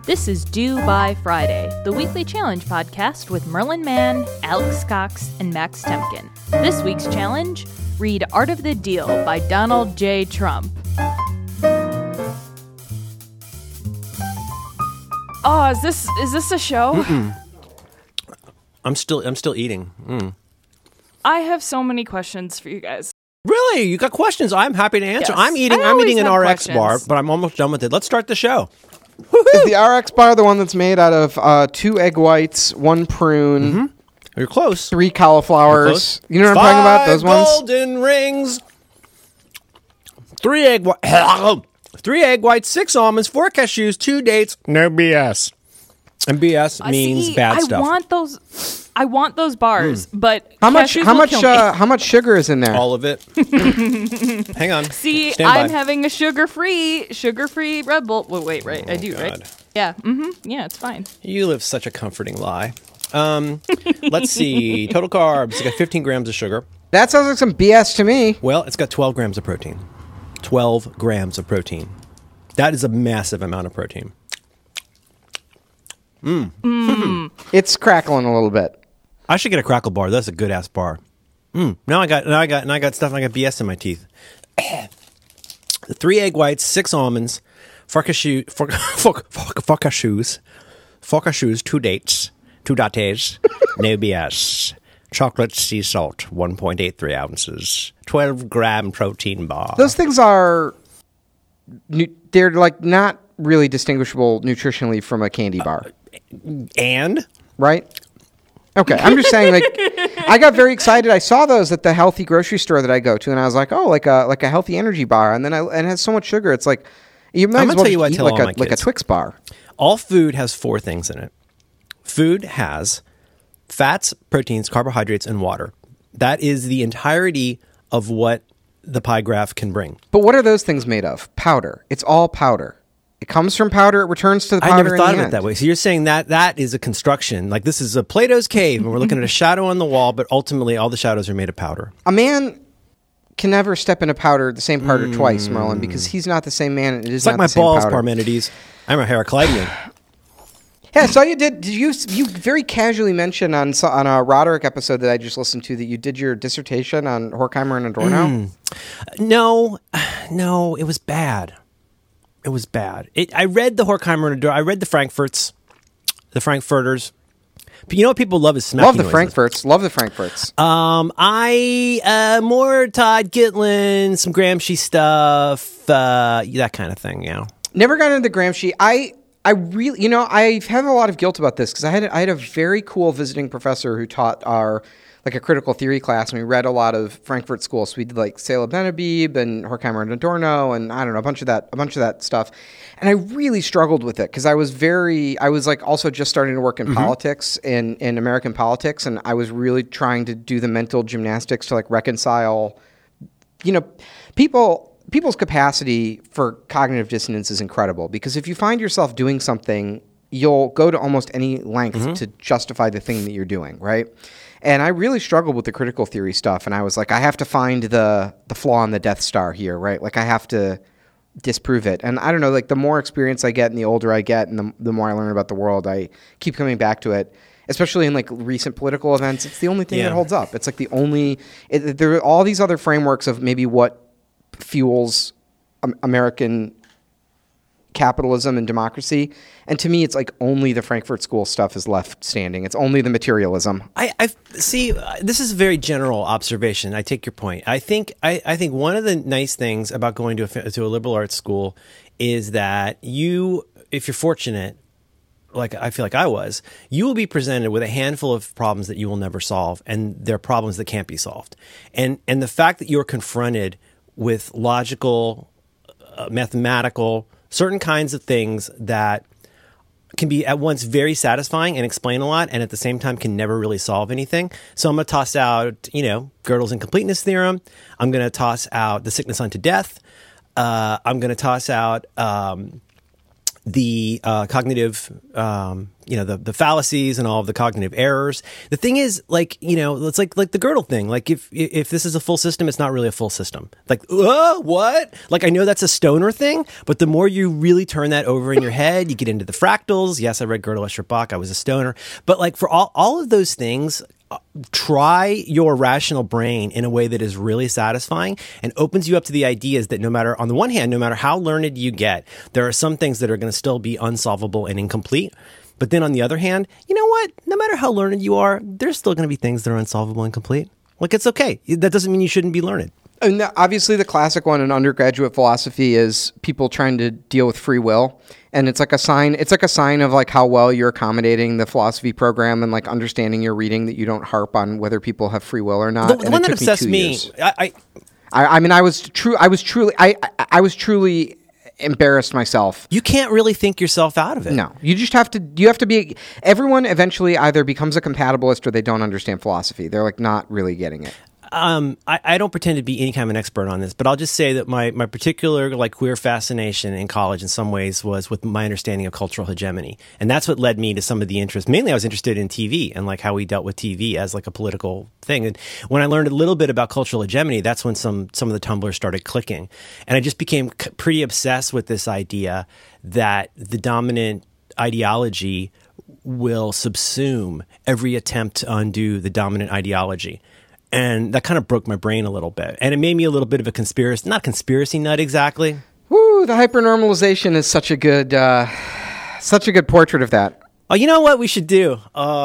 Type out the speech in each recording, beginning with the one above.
This is Due by Friday, the weekly challenge podcast with Merlin Mann, Alex Cox, and Max Temkin. This week's challenge, read Art of the Deal by Donald J. Trump. Oh, is this a show? Mm-mm. I'm still eating. I have so many questions for you guys. Really? You got questions? I'm happy to answer. Yes. I'm eating an RX bar, but I'm almost done with it. Let's start the show. Is the RX bar the one that's made out of 2 egg whites, 1 prune, Mm-hmm. You're close. 3 cauliflowers? You know what I'm talking about? Those ones? Golden rings. 3 egg whites, 6 almonds, 4 cashews, 2 dates. No BS. And BS means bad stuff. I want those bars, but How much sugar is in there? All of it. Hang on. See, Stand by. I'm having a sugar-free Red Bull. Well, wait, right? I do, God. right? Yeah. Mm-hmm. Yeah, it's fine. You live such a comforting lie. Let's see. Total carbs. It's got 15 grams of sugar. That sounds like some BS to me. Well, it's got 12 grams of protein. 12 grams of protein. That is a massive amount of protein. It's crackling a little bit. I should get a Crackle bar. That's a good ass bar. Now I got stuff. I got BS in my teeth. 3 egg whites, 6 almonds, 4 cashews, 2 dates, 2 dates, no BS. Chocolate sea salt, 1.83 ounces, 12-gram protein bar. Those things are, they're like not really distinguishable nutritionally from a candy bar. Right? Okay, I'm just saying, like, I got very excited. I saw those at the healthy grocery store that I go to, and I was like, oh, like a healthy energy bar, and then it has so much sugar. It's like you might as well eat like a Twix bar. All food has 4 things in it. Food has fats, proteins, carbohydrates, and water. That is the entirety of what the pie graph can bring. But what are those things made of? Powder. It's all powder. It comes from powder. It returns to the powder. I never thought of it end. that way. So you're saying that is a construction. Like this is a Plato's cave, and we're looking at a shadow on the wall, but ultimately all the shadows are made of powder. A man can never step into powder, the same powder twice, Merlin, because he's not the same man. And it is it's like not my the same balls, powder. Parmenides. I'm a Heraclidian. Yeah, I saw you did you very casually mention on a Roderick episode that I just listened to that you did your dissertation on Horkheimer and Adorno? No, it was bad. It was bad. I read the Horkheimer and Adorno. I read the Frankfurters. But you know what people love is smacking Love the noises. Frankfurts. I more Todd Gitlin, some Gramsci stuff, that kind of thing. Yeah. Never got into Gramsci. I really, I have a lot of guilt about this because I had a very cool visiting professor who taught our a critical theory class, and we read a lot of Frankfurt School. So we did like Sela Ben-Habib and Horkheimer and Adorno, and I don't know, a bunch of that stuff. And I really struggled with it because I was like also just starting to work in politics in American politics, and I was really trying to do the mental gymnastics to like reconcile, people's capacity for cognitive dissonance is incredible because if you find yourself doing something, you'll go to almost any length to justify the thing that you're doing, right? And I really struggled with the critical theory stuff, and I was like, I have to find the flaw in the Death Star here, right? Like I have to disprove it. And I don't know, like the more experience I get and the older I get and the more I learn about the world, I keep coming back to it. Especially in like recent political events, it's the only thing that holds up. It's like there are all these other frameworks of maybe what fuels American capitalism and democracy, and to me it's like only the Frankfurt School stuff is left standing. It's only the materialism. I see. This is a very general observation. I take your point. I think one of the nice things about going to a liberal arts school is that if you're fortunate, like I feel like I was, you will be presented with a handful of problems that you will never solve, and they're problems that can't be solved. And the fact that you're confronted with logical, mathematical, certain kinds of things that can be at once very satisfying and explain a lot, and at the same time can never really solve anything. So I'm going to toss out, Gödel's incompleteness theorem. I'm going to toss out the sickness unto death. I'm going to toss out the cognitive, the fallacies and all of the cognitive errors. The thing is, like, it's like the Gödel thing. Like, if this is a full system, it's not really a full system. Like, what? Like, I know that's a stoner thing, but the more you really turn that over in your head, you get into the fractals. Yes, I read Gödel, Escher, Bach. I was a stoner. But like, for all of those things, try your rational brain in a way that is really satisfying and opens you up to the ideas that on the one hand, no matter how learned you get, there are some things that are going to still be unsolvable and incomplete. But then on the other hand, you know what? No matter how learned you are, there's still going to be things that are unsolvable and incomplete. Like, it's okay. That doesn't mean you shouldn't be learned. And obviously the classic one in undergraduate philosophy is people trying to deal with free will. And it's like a sign of like how well you're accommodating the philosophy program and like understanding your reading, that you don't harp on whether people have free will or not. The one that obsessed me, I was truly embarrassed myself. You can't really think yourself out of it. No, you have to be, everyone eventually either becomes a compatibilist or they don't understand philosophy. They're like not really getting it. I don't pretend to be any kind of an expert on this, but I'll just say that my particular like queer fascination in college in some ways was with my understanding of cultural hegemony. And that's what led me to some of the interest. Mainly I was interested in TV and like how we dealt with TV as like a political thing. And when I learned a little bit about cultural hegemony, that's when some of the Tumblr started clicking. And I just became pretty obsessed with this idea that the dominant ideology will subsume every attempt to undo the dominant ideology. And that kind of broke my brain a little bit. And it made me a little bit of a not conspiracy nut exactly. Woo, the hypernormalization is such a good portrait of that. Oh, you know what we should do?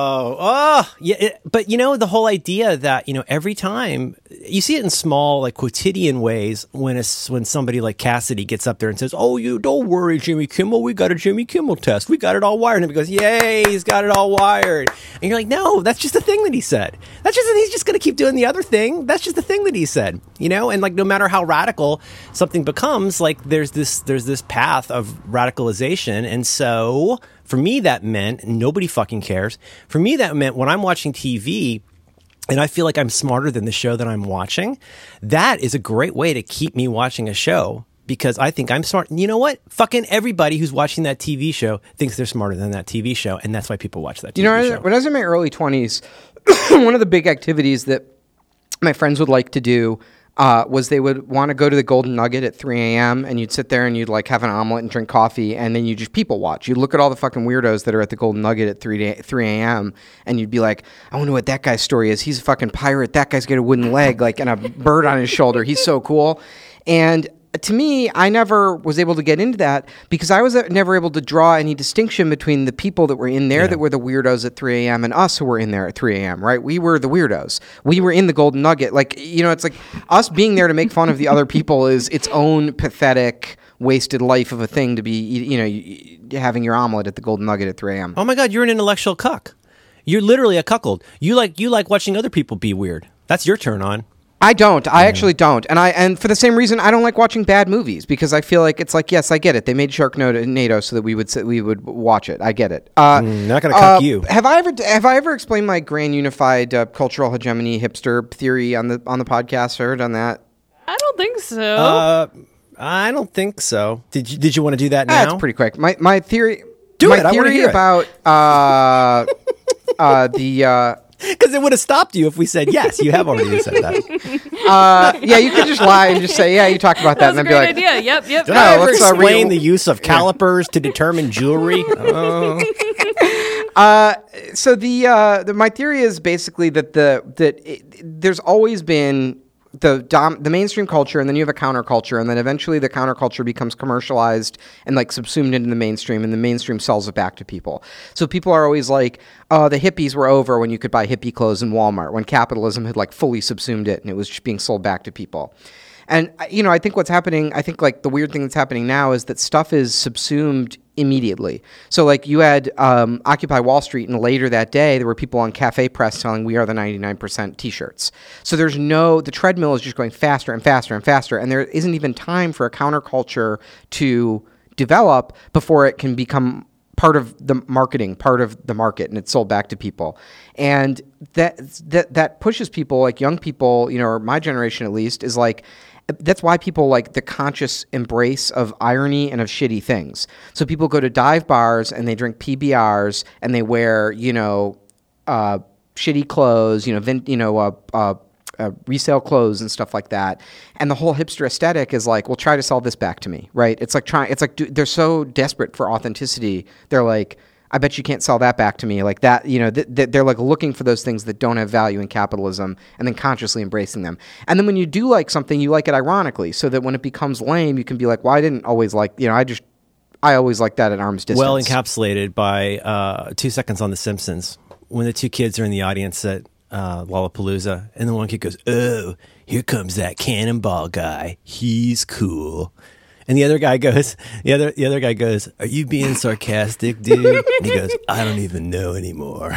Yeah. But the whole idea that, every time you see it in small, like quotidian ways when somebody like Cassidy gets up there and says, "Oh, you don't worry, Jimmy Kimmel, we got a Jimmy Kimmel test. We got it all wired." And he goes, "Yay, he's got it all wired." And you're like, no, that's just the thing that he said. He's just going to keep doing the other thing. That's just the thing that he said, and like, no matter how radical something becomes, like there's this path of radicalization. And so for me, that meant, nobody fucking cares. For me, that meant when I'm watching TV and I feel like I'm smarter than the show that I'm watching, that is a great way to keep me watching a show because I think I'm smart. And you know what? Fucking everybody who's watching that TV show thinks they're smarter than that TV show. And that's why people watch that TV show. When I was in my early 20s, one of the big activities that my friends would like to do was they would want to go to the Golden Nugget at 3 a.m. and you'd sit there and you'd like have an omelet and drink coffee and then you just people watch. You'd look at all the fucking weirdos that are at the Golden Nugget at 3 a.m. and you'd be like, I wonder what that guy's story is. He's a fucking pirate. That guy's got a wooden leg like and a bird on his shoulder. He's so cool. And to me, I never was able to get into that because I was never able to draw any distinction between the people that were in there that were the weirdos at 3 a.m. and us who were in there at 3 a.m., right? We were the weirdos. We were in the Golden Nugget. Like, it's like us being there to make fun of the other people is its own pathetic, wasted life of a thing to be, having your omelet at the Golden Nugget at 3 a.m. Oh my God, you're an intellectual cuck. You're literally a cuckold. You like watching other people be weird. That's your turn on. I don't. I actually don't. And for the same reason, I don't like watching bad movies because I feel like it's like, yes, I get it. They made Sharknado so that we would watch it. I get it. Not gonna cuck you. Have I ever explained my grand unified cultural hegemony hipster theory on the podcast? Heard on that? I don't think so. I don't think so. Did you want to do that now? That's pretty quick. My theory. My theory about the. Because it would have stopped you if we said, yes, you have already said that. Yeah, you could just lie and just say, yeah, you talked about that. That's and a then great idea. Yep. Did I ever explain the use of calipers to determine jewelry? So my theory is basically that there's always been the mainstream culture, and then you have a counterculture, and then eventually the counterculture becomes commercialized and like subsumed into the mainstream, and the mainstream sells it back to people. So people are always like, oh, the hippies were over when you could buy hippie clothes in Walmart, when capitalism had like fully subsumed it and it was just being sold back to people. And, I think what's happening, I think like the weird thing that's happening now is that stuff is subsumed immediately. So like you had Occupy Wall Street, and later that day there were people on Cafe Press telling "We are the 99% t-shirts." So the treadmill is just going faster and faster and faster, and there isn't even time for a counterculture to develop before it can become part of the marketing, part of the market, and it's sold back to people. And that pushes people, like young people, or my generation at least, is like, that's why people like the conscious embrace of irony and of shitty things. So people go to dive bars and they drink PBRs and they wear, shitty clothes, resale clothes and stuff like that. And the whole hipster aesthetic is like, well, try to sell this back to me, right? It's like they're so desperate for authenticity. They're like, I bet you can't sell that back to me like that. They're like looking for those things that don't have value in capitalism and then consciously embracing them. And then when you do like something, you like it ironically, so that when it becomes lame, you can be like, well, I didn't always like, I always like that at arm's distance. Well encapsulated by 2 Seconds on The Simpsons, when the two kids are in the audience at Lollapalooza, and the one kid goes, "Oh, here comes that cannonball guy. He's cool." And the other guy goes, the other guy goes, "Are you being sarcastic, dude?" And he goes, "I don't even know anymore."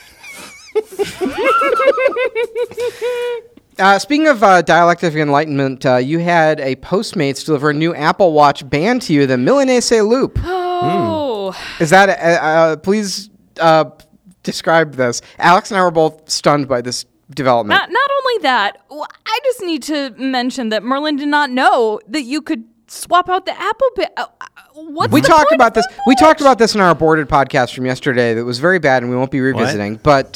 Speaking of dialectic enlightenment, you had a Postmates deliver a new Apple Watch band to you, the Milanese Loop. Oh. Is that, please describe this. Alex and I were both stunned by this development. Not only that, I just need to mention that Merlin did not know that you could swap out the Apple bit. We talked about this. We talked about this in our aborted podcast from yesterday. That was very bad, and we won't be revisiting. What?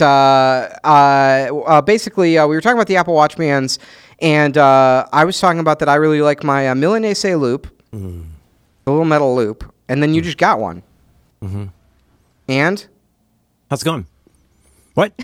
But basically, we were talking about the Apple Watch bands, and I was talking about that I really like my Milanese loop, the little metal loop, and then you just got one. Mm-hmm. And how's it going? What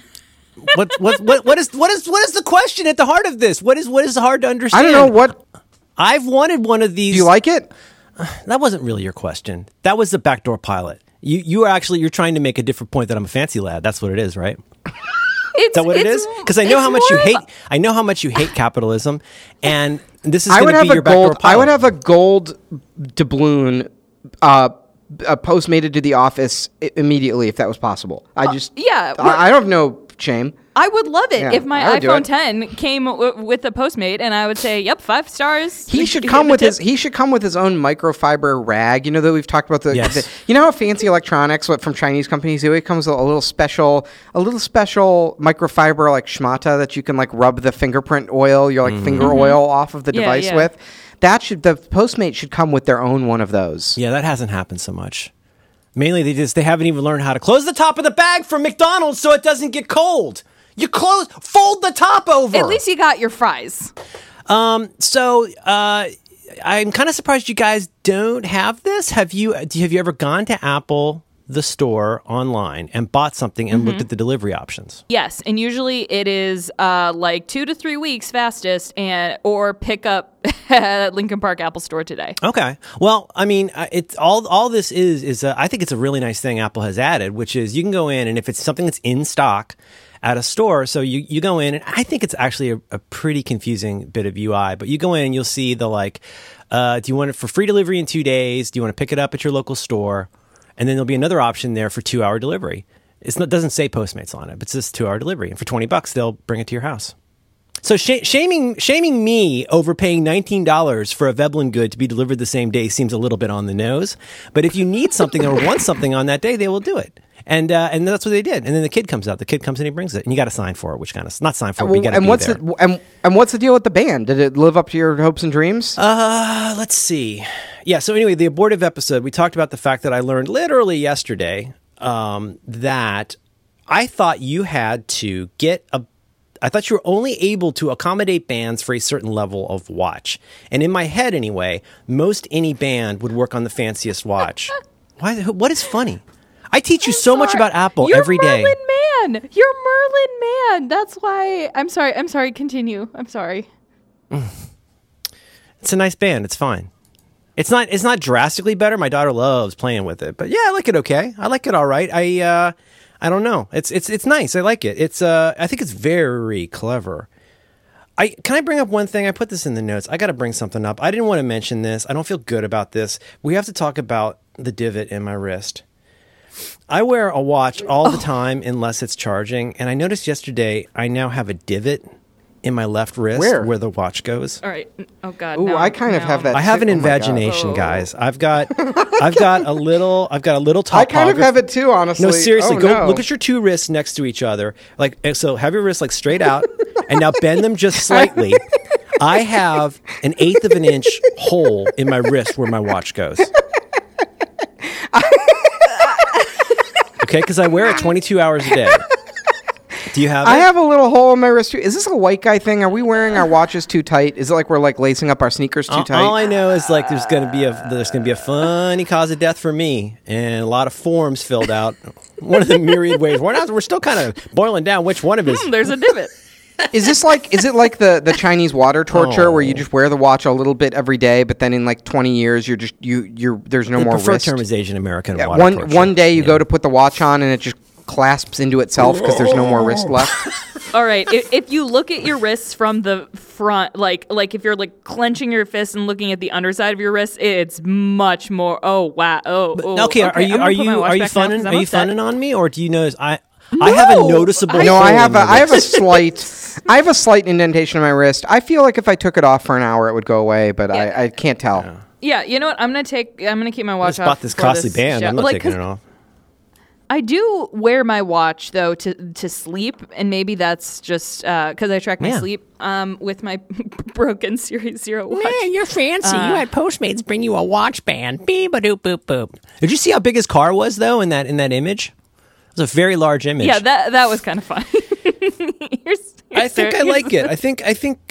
is the question at the heart of this? What is hard to understand? I don't know what. I've wanted one of these. Do you like it? That wasn't really your question. That was the backdoor pilot. You're trying to make a different point that I'm a fancy lad. That's what it is, right? Is that what it is? Because I know how much you hate. I know how much you hate capitalism, and this is going to be your backdoor pilot. I would have a gold doubloon postmated to the office immediately if that was possible. I don't have no shame. I would love it if my iPhone 10 came with a Postmate, and I would say, "Yep, 5 stars." He should come with his own microfiber rag. You know that we've talked about you know how fancy electronics from Chinese companies do? It comes with a little special microfiber like schmata that you can like rub the fingerprint oil, your like finger oil off of the device with. The Postmate should come with their own one of those. Yeah, that hasn't happened so much. Mainly they haven't even learned how to close the top of the bag from McDonald's so it doesn't get cold. You fold the top over. At least you got your fries. So I'm kind of surprised you guys don't have this. Have you ever gone to Apple, the store, online and bought something and looked at the delivery options? Yes, and usually it is like 2 to 3 weeks fastest, or pick up at Lincoln Park Apple Store today. Okay. Well, I mean, it's all this is I think it's a really nice thing Apple has added, which is you can go in, and if it's something that's in stock at a store, so you go in, and I think it's actually a pretty confusing bit of UI, but you go in and you'll see the do you want it for free delivery in 2 days? Do you want to pick it up at your local store? And then there'll be another option there for 2-hour delivery. It doesn't say Postmates on it, but it's just 2-hour delivery. And for $20, they'll bring it to your house. So shaming me over paying $19 for a Veblen good to be delivered the same day seems a little bit on the nose. But if you need something or want something on that day, they will do it. And that's what they did. And then the kid comes out. The kid comes and he brings it. And you got to sign for it, which kind of, not sign for it, but you got to be there. And what's the deal with the band? Did it live up to your hopes and dreams? Let's see. Yeah, so anyway, the abortive episode, we talked about the fact that I learned literally yesterday that I thought you had to I thought you were only able to accommodate bands for a certain level of watch. And in my head, anyway, most any band would work on the fanciest watch. Why? What is funny? I teach you so much about Apple every day. You're Merlin Man. That's why. I'm sorry. Continue. I'm sorry. It's a nice band. It's fine. It's not drastically better. My daughter loves playing with it, but yeah, I like it okay. I like it all right. I don't know. It's nice. I like it. I think it's very clever. Can I bring up one thing? I put this in the notes. I got to bring something up. I didn't want to mention this. I don't feel good about this. We have to talk about the divot in my wrist. I wear a watch all the time unless it's charging, and I noticed yesterday I now have a divot in my left wrist where the watch goes. All right. Oh God. Ooh, I kind of have that. I have an invagination, guys. I've got a little top. I kind of have it too, honestly. No, seriously. Look at your two wrists next to each other. So have your wrists straight out, and now bend them just slightly. I have an 1/8 of an inch hole in my wrist where my watch goes. Okay, because I wear it 22 hours a day. Do you have it? I have a little hole in my wrist too. Is this a white guy thing? Are we wearing our watches too tight? Is it like we're like lacing up our sneakers too tight? All I know is like there's gonna be a funny cause of death for me, and a lot of forms filled out. One of the myriad ways. We're still kind of boiling down which one of his. There's a divot. Is it like the Chinese water torture where you just wear the watch a little bit every day, but then in like 20 years you're there's no more preferred wrist? term is Asian American water torture. One day you go to put the watch on and it just clasps into itself because there's no more wrist left. All right. If you look at your wrists from the front, like if you're like clenching your fist and looking at the underside of your wrist, it's much more. Oh wow. Okay. Are you funning on me, or do you notice I have a noticeable? No, I have a slight indentation in my wrist. I feel like if I took it off for an hour, it would go away, but I can't tell. Yeah. You know what? I'm gonna keep my watch I off. bought this costly band. Show. I'm not taking it off. I do wear my watch though to sleep, and maybe that's just because I track my sleep with my broken Series 0 watch. Man, you're fancy. You had Postmates bring you a watch band. Beep a doop boop boop. Did you see how big his car was though in that image? It was a very large image. Yeah, that was kind of fun. I think I like it. I think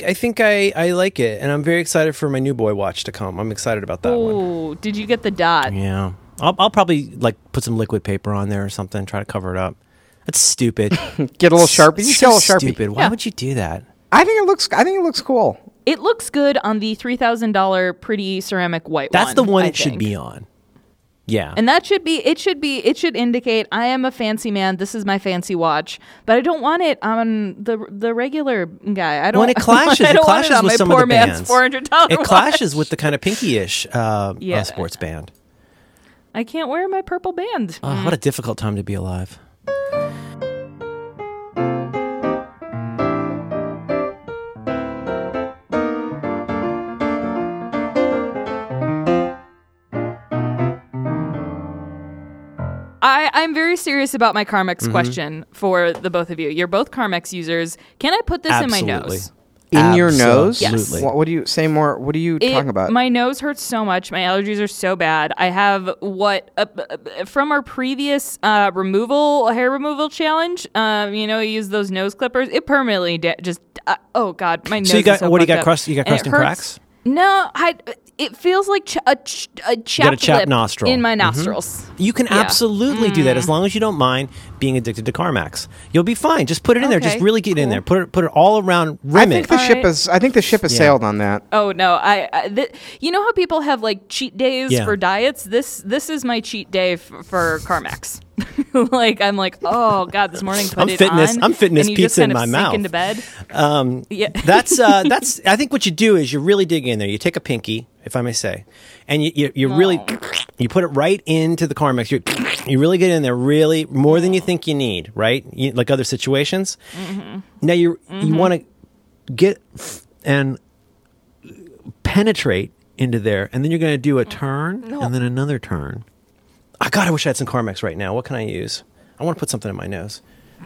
I like it, and I'm very excited for my new boy watch to come. I'm excited about that one. Oh, did you get the dot? Yeah. I'll probably like put some liquid paper on there or something, try to cover it up. That's stupid. Get a little Sharpie. You So get a little Sharpie. stupid. Why would you do that? I think it looks cool. It looks good on the $3,000 pretty ceramic white one. That's the one I it should think. be on. Yeah. And it should indicate I am a fancy man. This is my fancy watch, but I don't want it on the regular guy. I don't. When it clashes, I don't want it on with my some poor of the man's bands. $400 It watch. clashes with the kind of pinky-ish Yeah. sports band. I can't wear my purple band. Oh, what a difficult time to be alive. I'm very serious about my Carmex question for the both of you. You're both Carmex users. Can I put this in my nose? In your nose? Yes. What do you say more? What are you talking about? My nose hurts so much. My allergies are so bad. I have from our previous hair removal challenge. You use those nose clippers. It permanently oh god, my nose. So you got is so what do you got? fucked up. Crust? You got crust and cracks? No, it feels like a chapped lip nostril in my nostrils. You can absolutely do that as long as you don't mind being addicted to Carmex. You'll be fine. Just put it in there. Just really get in there. Put it all around. Rim I think the ship has sailed on that. Oh no! You know how people have like cheat days for diets? This is my cheat day for Carmex. Like I'm like, oh god, this morning I'm fitting this pizza in my mouth. Into bed. Yeah, that's. I think what you do is you really dig in there. You take a pinky, if I may say, and you really you put it right into the Carmex. You really get in there, really more than you think you need, right? Like other situations. Mm-hmm. Now you want to get and penetrate into there, and then you're going to do a turn and then another turn. Oh, God, I wish I had some Carmex right now. What can I use? I want to put something in my nose.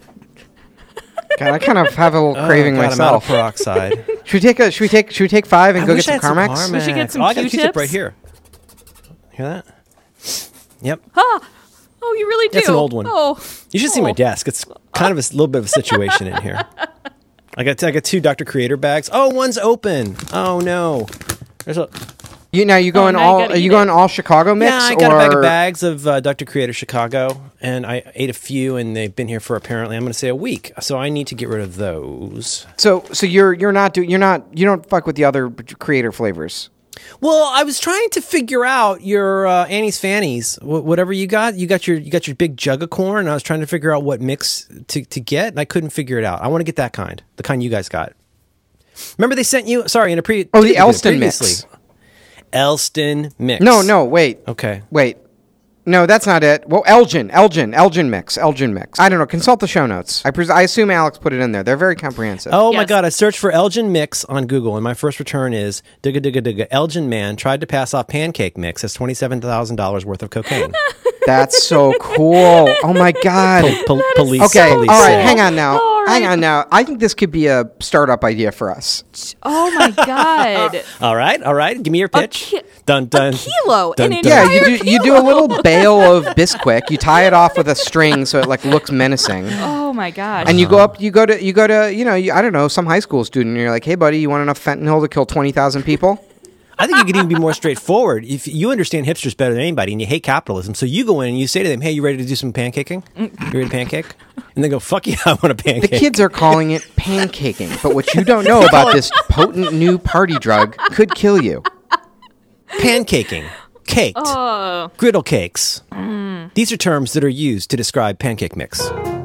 God, I kind of have a little craving myself. I'm out of peroxide. Should we take 5 and go get some Carmex? We should get some I got a Q-tip Q-tips right here. Hear that? Yep. Oh, you really do? That's an old one. Oh. You should see my desk. It's kind of a little bit of a situation in here. I got 2 Dr. Creator bags. Oh, one's open. Oh no. There's a. Are you going all Chicago mix? Yeah, I got a bag of bags of Dr. Creator Chicago, and I ate a few, and they've been here for apparently I'm going to say a week. So I need to get rid of those. So you don't fuck with the other Creator flavors. Well, I was trying to figure out your Annie's Fannies, whatever you got. You got your big jug of corn, and I was trying to figure out what mix to get, and I couldn't figure it out. I want to get that kind, the kind you guys got. Remember they sent you? Sorry, in a pre. Oh, the Elston mix. Elston mix. No, wait. Okay. Wait. No, that's not it. Well, Elgin mix. I don't know. Consult the show notes. I assume Alex put it in there. They're very comprehensive. Oh my God! I searched for Elgin mix on Google, and my first return is digga. Elgin man tried to pass off pancake mix as $27,000 worth of cocaine. That's so cool. Oh my God. Police. Okay. Police all right. say. Hang on now. All right. Hang on now. I think this could be a startup idea for us. Oh my God. All right. Give me your pitch. Dun dun. A kilo. Dun, An dun. Yeah, entire you do a little bale of Bisquick. You tie it off with a string so it like looks menacing. Oh my gosh. And you go to I don't know, some high school student, and you're like, hey buddy, you want enough fentanyl to kill 20,000 people? I think you could even be more straightforward. If you understand hipsters better than anybody and you hate capitalism, so you go in and you say to them, hey, you ready to do some pancaking? You ready to pancake? And they go, fuck yeah, I want a pancake. The kids are calling it pancaking, but what you don't know about this potent new party drug could kill you. Pancaking. Caked. Oh. Griddle cakes. These are terms that are used to describe pancake mix.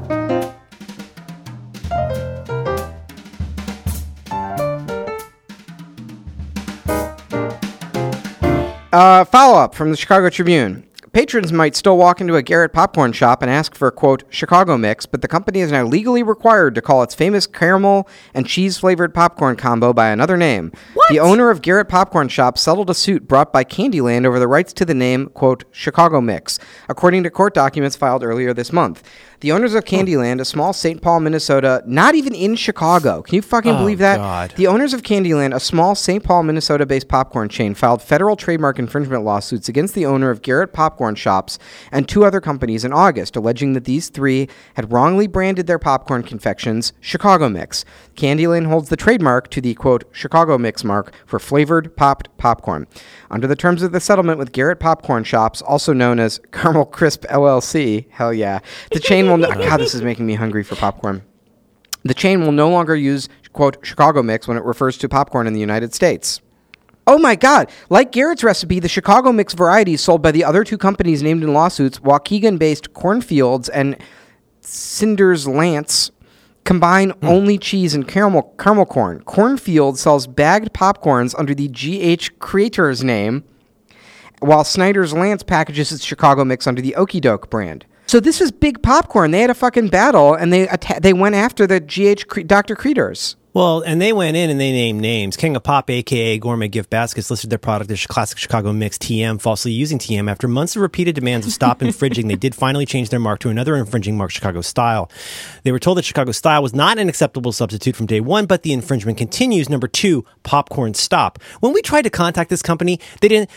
Follow-up from the Chicago Tribune. Patrons might still walk into a Garrett popcorn shop and ask for, quote, Chicago mix, but the company is now legally required to call its famous caramel and cheese-flavored popcorn combo by another name. What? The owner of Garrett Popcorn Shop settled a suit brought by Candyland over the rights to the name, quote, Chicago mix, according to court documents filed earlier this month. The owners of Candyland, a small St. Paul, Minnesota, not even in Chicago. Can you fucking believe that? God. The owners of Candyland, a small St. Paul, Minnesota-based popcorn chain, filed federal trademark infringement lawsuits against the owner of Garrett Popcorn Shops and two other companies in August, alleging that these three had wrongly branded their popcorn confections Chicago Mix. Candyland holds the trademark to the, quote, Chicago Mix mark for flavored popped popcorn. Under the terms of the settlement with Garrett Popcorn Shops, also known as Caramel Crisp LLC, hell yeah, the chain will... God, this is making me hungry for popcorn. The chain will no longer use, quote, Chicago Mix when it refers to popcorn in the United States. Oh my God. Like Garrett's recipe, the Chicago Mix variety sold by the other two companies named in lawsuits, Waukegan-based Cornfields and Cinders Lance, combine only cheese and caramel corn. Cornfield sells bagged popcorns under the GH Creators name, while Snyder's Lance packages its Chicago Mix under the Okie Doke brand. So this is big popcorn. They had a fucking battle, and they went after the Dr. Creators. Well, and they went in and they named names. King of Pop, a.k.a. Gourmet Gift Baskets, listed their product as Classic Chicago Mix TM, falsely using TM. After months of repeated demands of stop infringing, they did finally change their mark to another infringing mark, Chicago Style. They were told that Chicago Style was not an acceptable substitute from day one, but the infringement continues. Number 2, Popcorn Stop. When we tried to contact this company, they didn't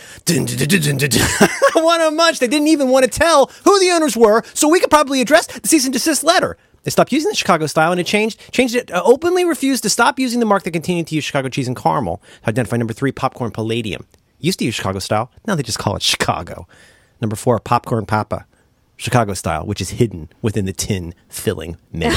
want to much. They didn't even want to tell who the owners were, so we could probably address the cease and desist letter. They stopped using the Chicago Style, and it changed it, openly refused to stop using the mark that continued to use Chicago cheese and caramel. Identify number 3, Popcorn Palladium. Used to use Chicago Style. Now they just call it Chicago. Number 4, Popcorn Papa. Chicago Style, which is hidden within the tin filling menu.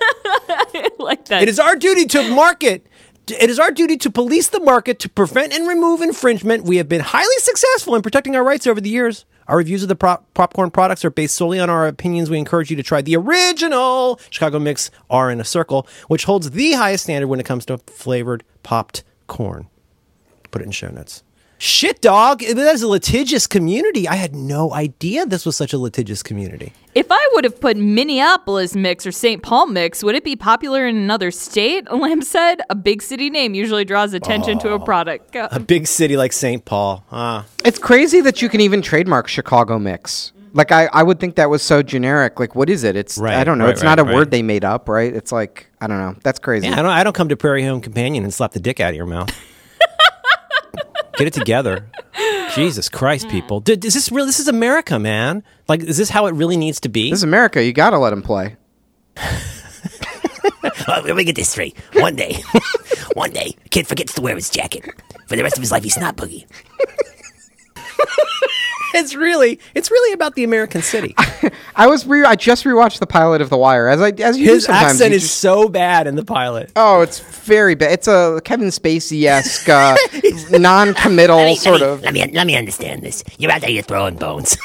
I like that. It is our duty to market. It is our duty to police the market to prevent and remove infringement. We have been highly successful in protecting our rights over the years. Our reviews of the popcorn products are based solely on our opinions. We encourage you to try the original Chicago Mix R in a Circle, which holds the highest standard when it comes to flavored popped corn. Put it in show notes. Shit, dog. That is a litigious community. I had no idea this was such a litigious community. If I would have put Minneapolis Mix or St. Paul Mix, would it be popular in another state? Lamb said. A big city name usually draws attention to a product. A big city like St. Paul. It's crazy that you can even trademark Chicago Mix. Like, I would think that was so generic. Like, what is it? It's Right, I don't know. right, It's not a right. word they made up, right? It's like, I don't know. That's crazy. Yeah, I don't come to Prairie Home Companion and slap the dick out of your mouth. Get it together. Jesus Christ, people. Is this real? This is America, man. Like, is this how it really needs to be? This is America. You got to let them play. Let me get this straight. One day, a kid forgets to wear his jacket. For the rest of his life, he's not Boogie. It's really about the American city. I just rewatched the pilot of The Wire. As you do His sometimes. accent You is just- so bad in the pilot. Oh, it's very bad. It's a Kevin Spacey-esque, non-committal sort of. Let me understand this. You're out there, you're throwing bones.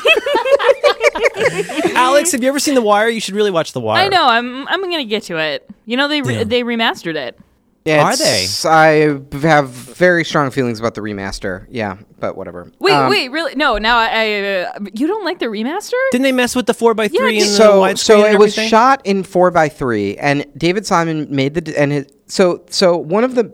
Alex, have you ever seen The Wire? You should really watch The Wire. I know. I'm gonna get to it. You know they remastered it. Yeah, Are they? I have very strong feelings about the remaster. Yeah, but whatever. Wait, really? No, now I you don't like the remaster? Didn't they mess with the 4x3 and the So widescreen and it was everything? shot in 4:3, and David Simon made the so one of the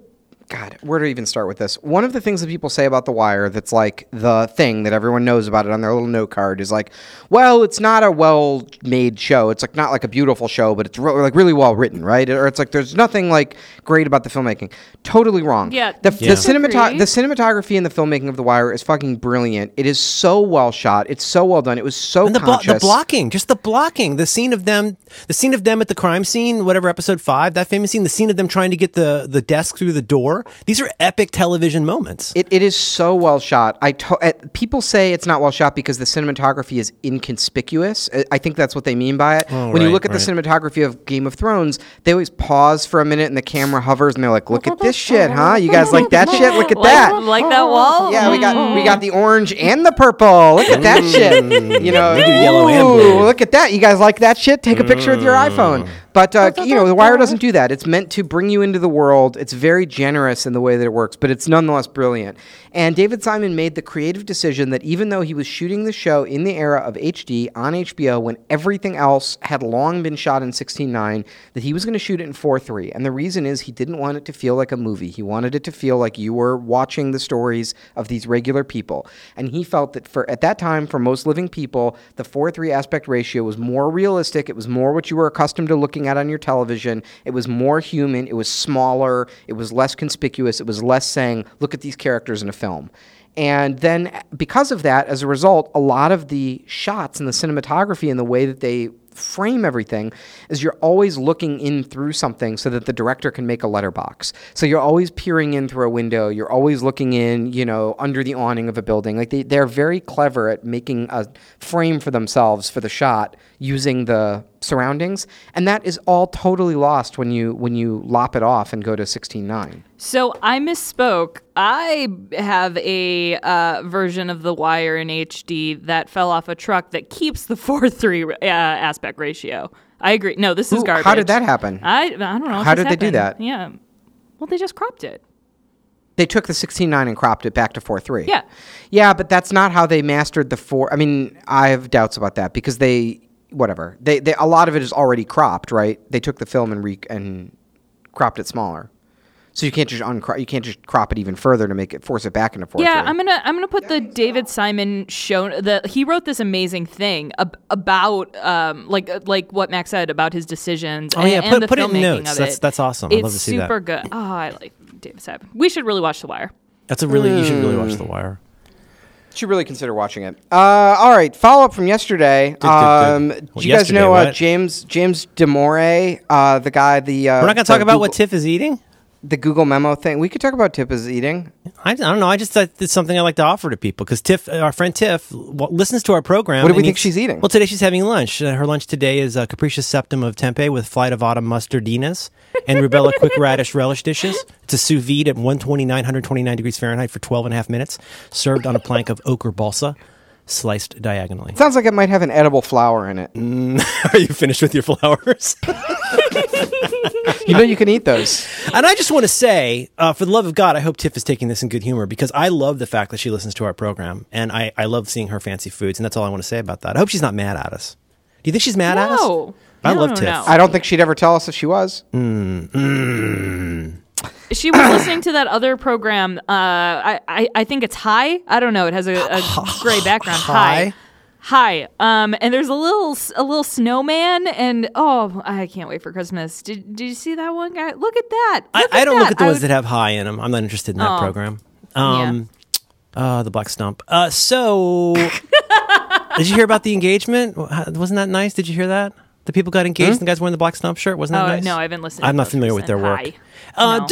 God, where to even start with this? One of the things that people say about The Wire that's like the thing that everyone knows about it on their little note card is like, well, it's not a well-made show. It's like not like a beautiful show, but it's really well written, right? Or it's like there's nothing like great about the filmmaking. Totally wrong. Yeah. The cinematography and the filmmaking of The Wire is fucking brilliant. It is so well shot. It's so well done. It was so And the conscious. blocking, just the blocking, the scene of them at the crime scene, whatever, episode 5, that famous scene, the scene of them trying to get the desk through the door. These are epic television moments. It is so well shot. People say it's not well shot because the cinematography is inconspicuous. I think that's what they mean by it. When you look at the cinematography of Game of Thrones, they always pause for a minute and the camera hovers and they're like, "Look at this shit, huh? You guys like that shit? Look at that." Like that wall? Yeah, we got the orange and the purple. Look at that shit. You know, We do yellow and blue. Look at that. You guys like that shit? Take a picture with your iPhone. But, The Wire doesn't do that. It's meant to bring you into the world. It's very generous in the way that it works, but it's nonetheless brilliant. And David Simon made the creative decision that even though he was shooting the show in the era of HD on HBO when everything else had long been shot in 16:9, that he was going to shoot it in 4:3. And the reason is he didn't want it to feel like a movie. He wanted it to feel like you were watching the stories of these regular people. And he felt that at that time, for most living people, the 4:3 aspect ratio was more realistic. It was more what you were accustomed to looking at on your television. It was more human. It was smaller. It was less conspicuous. It was less saying, look at these characters in a film. And then because of that, as a result, a lot of the shots and the cinematography and the way that they frame everything is you're always looking in through something so that the director can make a letterbox. So you're always peering in through a window. You're always looking in, under the awning of a building. Like they're very clever at making a frame for themselves for the shot using the surroundings. And that is all totally lost when you lop it off and go to 16:9. So I misspoke. I have a version of The Wire in HD that fell off a truck that keeps the 4:3 aspect ratio. I agree. No, this is garbage. How did that happen? I don't know. How did they do that? Yeah. Well, they just cropped it. They took the 16:9 and cropped it back to 4:3. Yeah. Yeah, but that's not how they mastered the 4. I mean, I have doubts about that because they a lot of it is already cropped, right? They took the film and cropped it smaller. So you can't just crop it even further to force it back into 4:3. Yeah, I'm gonna put the David Simon show. He wrote this amazing thing about like what Max said about his decisions. Oh yeah, and the put it in filmmaking notes. of it. That's awesome. I'd love to see that. It's super good. Oh, I like David Simon. We should really watch The Wire. You should really watch The Wire. Should really consider watching it. All right, follow up from yesterday. Good. Do you guys know James Damore, the guy? We're not going to talk about what Tiff is eating? The Google Memo thing. We could talk about Tiff is eating. I don't know. I just thought it's something I like to offer to people because Tiff, our friend Tiff, listens to our program. What do we think she's eating? Well, today she's having lunch. Her lunch today is a capricious septum of tempeh with flight of autumn mustardinas and rubella quick radish relish dishes. It's a sous vide at 129 degrees Fahrenheit for 12 and a half minutes, served on a plank of ochre balsa, sliced diagonally. Sounds like it might have an edible flower in it. Are you finished with your flowers? You can eat those. And I just want to say, for the love of God, I hope Tiff is taking this in good humor because I love the fact that she listens to our program. And I love seeing her fancy foods. And that's all I want to say about that. I hope she's not mad at us. Do you think she's mad at us? I love Tiff. No. I don't think she'd ever tell us if she was. She was listening to that other program. I think it's Hi. I don't know. It has a gray background. Hi. And there's a little snowman, and I can't wait for Christmas. Did you see that one guy? Look at that. I don't look at the ones that have Hi in them. I'm not interested in that program. The Black Stump. So, did you hear about the engagement? Wasn't that nice? Did you hear that? The people got engaged and the guys wearing the Black Stump shirt? Wasn't that nice? No, I haven't listened. I'm not familiar with their work. No.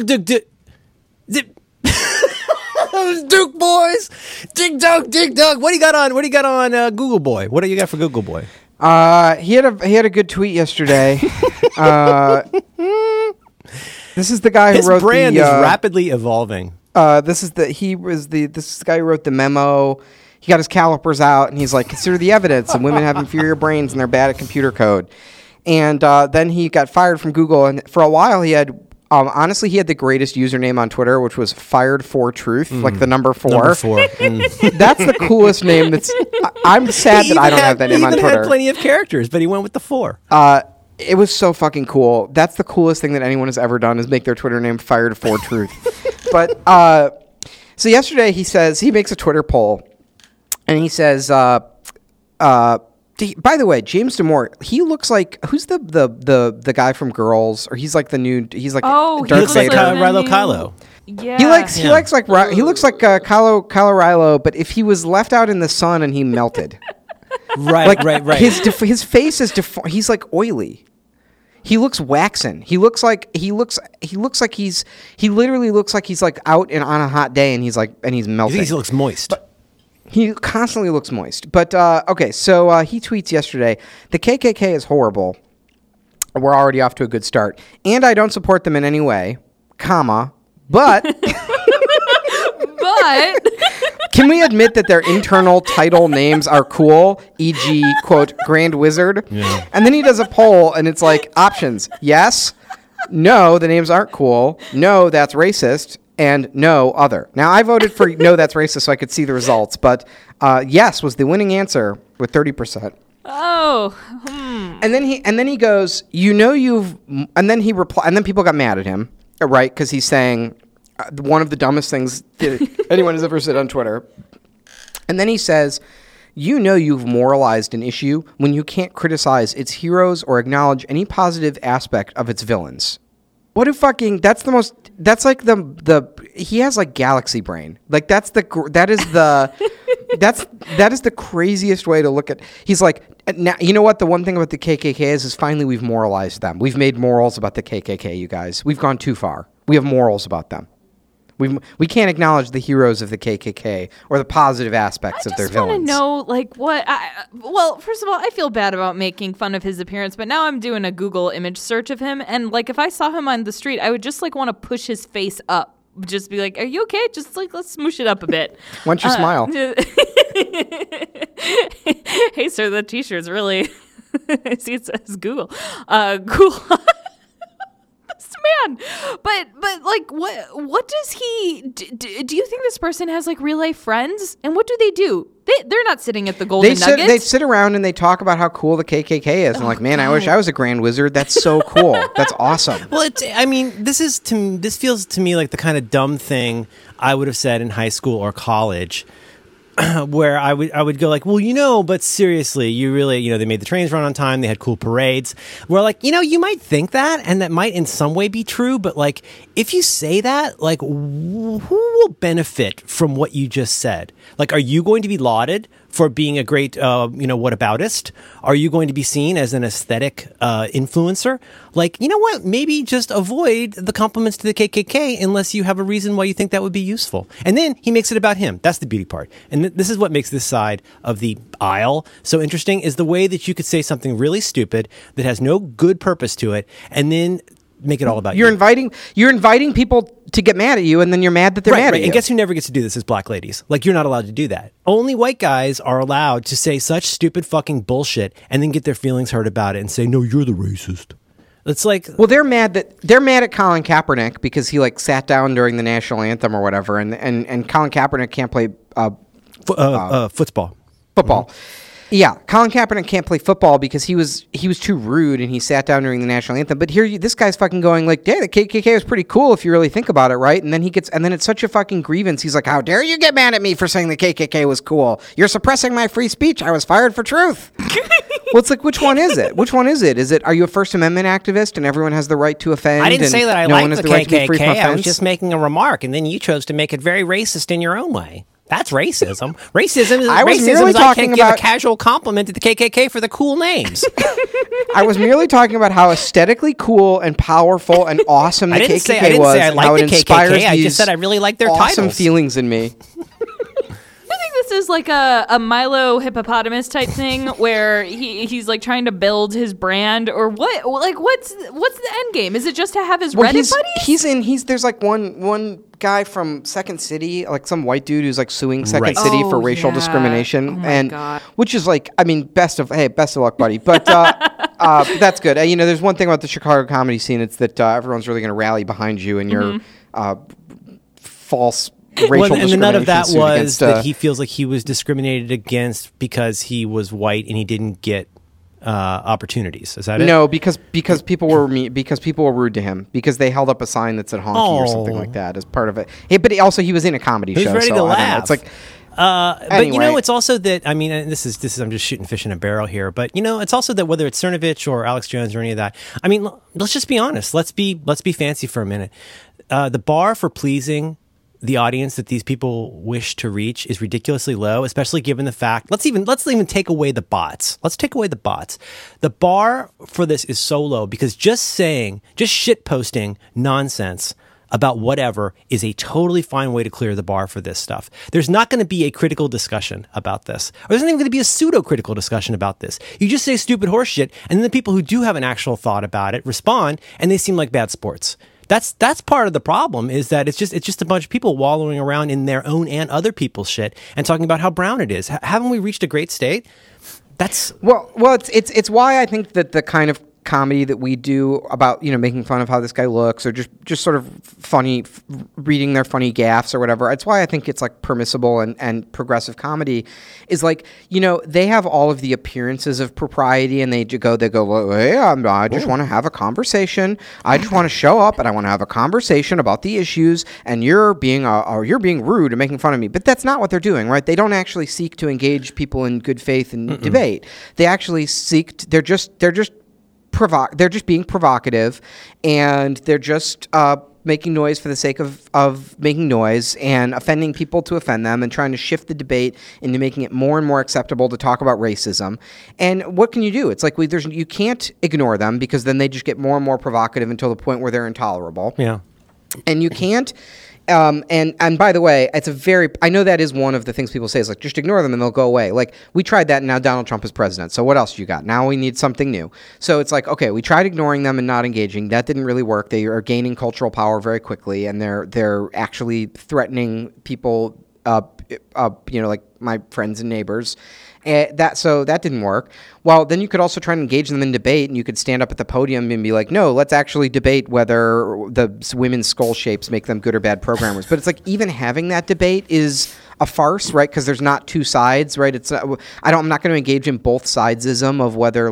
Duke boys, dig dug. What do you got on? Google Boy? What do you got for Google Boy? He had a good tweet yesterday. This is the guy who wrote his brand is rapidly evolving. This is the guy who wrote the memo. He got his calipers out and he's like, consider the evidence, and women have inferior brains and they're bad at computer code. And then he got fired from Google, and for a while he had. Honestly, he had the greatest username on Twitter, which was Fired for Truth, like the number 4. Number 4. That's the coolest name. I'm sad that I don't have that name on Twitter. He had plenty of characters, but he went with the 4. It was so fucking cool. That's the coolest thing that anyone has ever done is make their Twitter name Fired for Truth. But so yesterday he makes a Twitter poll, and he says, by the way, James Damore, he looks like who's the guy from Girls, or he's like the new, he's like Oh, He looks like Rilo new- Kylo. Yeah. he looks like he looks like Kylo Rilo, but if he was left out in the sun and he melted. Right, right. His face is he's like oily. He looks waxen. He literally looks like he's like out and on a hot day and he's melting. He looks moist. He constantly looks moist. But okay, so he tweets yesterday, the KKK is horrible. We're already off to a good start. And I don't support them in any way, but But can we admit that their internal title names are cool, e.g., quote, Grand Wizard? Yeah. And then he does a poll, and it's like, options, yes, no, the names aren't cool, no, that's racist, and no, other. Now, I voted for no, that's racist so I could see the results, but yes was the winning answer with 30%. And then he goes, and then people got mad at him, right? Because he's saying one of the dumbest things that anyone has ever said on Twitter. And then he says, you've moralized an issue when you can't criticize its heroes or acknowledge any positive aspect of its villains. What a fucking, that's like he has like galaxy brain. Like that is the craziest way to look at. He's like, now, you know what? The one thing about the KKK is finally we've moralized them. We've made morals about the KKK, you guys. We've gone too far. We have morals about them. We can't acknowledge the heroes of the KKK or the positive aspects of their villains. I just want to know, like, well, first of all, I feel bad about making fun of his appearance, but now I'm doing a Google image search of him, and, like, if I saw him on the street, I would just, like, want to push his face up. Just be like, are you okay? Just, like, let's smoosh it up a bit. Why don't you smile? Hey, sir, the T-shirt's really... See, it says Google. Cool. Man, but like what does he do you think this person has like real life friends, and what do? They're not sitting at the Golden Nugget. They sit around and they talk about how cool the KKK is, and like, man, God. I wish I was a Grand Wizard. That's so cool. That's awesome. Well, this feels to me like the kind of dumb thing I would have said in high school or college. Where I would go like, well, but seriously, you really, they made the trains run on time. They had cool parades. Where like, you might think that, and that might in some way be true. But like, if you say that, like, who will benefit from what you just said? Like, are you going to be lauded for being a great, whataboutist? Are you going to be seen as an aesthetic influencer? Like, you know what? Maybe just avoid the compliments to the KKK unless you have a reason why you think that would be useful. And then he makes it about him. That's the beauty part. And this is what makes this side of the aisle so interesting, is the way that you could say something really stupid that has no good purpose to it, and then make it all about you. You're inviting people to get mad at you, and then you're mad that they're mad at you. And guess who never gets to do this is black ladies. Like, you're not allowed to do that. Only white guys are allowed to say such stupid fucking bullshit and then get their feelings hurt about it and say, no, you're the racist. It's like, well, they're mad at Colin Kaepernick because he like sat down during the national anthem or whatever, and Colin Kaepernick can't play football. Football. Yeah, Colin Kaepernick can't play football because he was too rude and he sat down during the national anthem. But here, this guy's fucking going like, "Yeah, the KKK is pretty cool if you really think about it, right?" And then it's such a fucking grievance. He's like, "How dare you get mad at me for saying the KKK was cool? You're suppressing my free speech. I was fired for truth." Well, it's like, which one is it? Which one is it? Is it, are you a First Amendment activist and everyone has the right to offend? I didn't say that I liked the KKK. I was just just making a remark, and then you chose to make it very racist in your own way. That's racism. Racism is I can't give a casual compliment to the KKK for the cool names. I was merely talking about how aesthetically cool and powerful and awesome the KKK was. I didn't say I liked the KKK. I just said I really like their awesome titles. Feelings in me. I think this is like a Milo hippopotamus type thing where he's like trying to build his brand, or what? Like, what's the end game? Is it just to have his Reddit buddies? There's like one guy from Second City, like some white dude who's like suing Second City for racial discrimination, God. Which is like, I mean, best of luck, buddy. But that's good. There's one thing about the Chicago comedy scene. It's that everyone's really going to rally behind you and your false racial discrimination. And none of that was against, that he feels like he was discriminated against because he was white and he didn't get opportunities. Is that it? No, because people were rude to him because they held up a sign that said honky or something like that as part of it. But he was in a comedy Who's show. ready so to I don't know. laugh? It's like. But you know, it's also that, I mean, and this is I'm just shooting fish in a barrel here, but you know, it's also that whether it's Cernovich or Alex Jones or any of that, I mean, let's just be honest. Let's be fancy for a minute. The bar for pleasing the audience that these people wish to reach is ridiculously low, especially given the fact, let's even take away the bots. Let's take away the bots. The bar for this is so low because just shit posting nonsense about whatever is a totally fine way to clear the bar for this stuff. There's not going to be a critical discussion about this. Or there's not even going to be a pseudo-critical discussion about this. You just say stupid horse shit, and then the people who do have an actual thought about it respond, and they seem like bad sports. That's part of the problem, is that it's just a bunch of people wallowing around in their own and other people's shit and talking about how brown it is. Haven't we reached a great state? Well, it's why I think that the kind of comedy that we do about, you know, making fun of how this guy looks or just sort of funny, reading their funny gaffes or whatever. It's why I think it's like permissible and progressive comedy is like, you know, they have all of the appearances of propriety and they go, well, hey, I just want to have a conversation. I just want to show up and I want to have a conversation about the issues and you're being rude and making fun of me. But that's not what they're doing, right? They don't actually seek to engage people in good faith and debate. They actually they're just being provocative, and they're just making noise for the sake of making noise and offending people to offend them and trying to shift the debate into making it more and more acceptable to talk about racism. And what can you do? It's like you can't ignore them because then they just get more and more provocative until the point where they're intolerable. Yeah. And you can't. And by the way, I know that is one of the things people say is like, just ignore them and they'll go away. Like, we tried that and now Donald Trump is president. So what else you got? Now we need something new. So it's like, okay, we tried ignoring them and not engaging. That didn't really work. They are gaining cultural power very quickly and they're actually threatening people, you know, like my friends and neighbors. So that didn't work. Well, then you could also try to engage them in debate, and you could stand up at the podium and be like, no, let's actually debate whether the women's skull shapes make them good or bad programmers. But it's like even having that debate is a farce, right? Because there's not two sides, right? I'm not going to engage in both sidesism of whether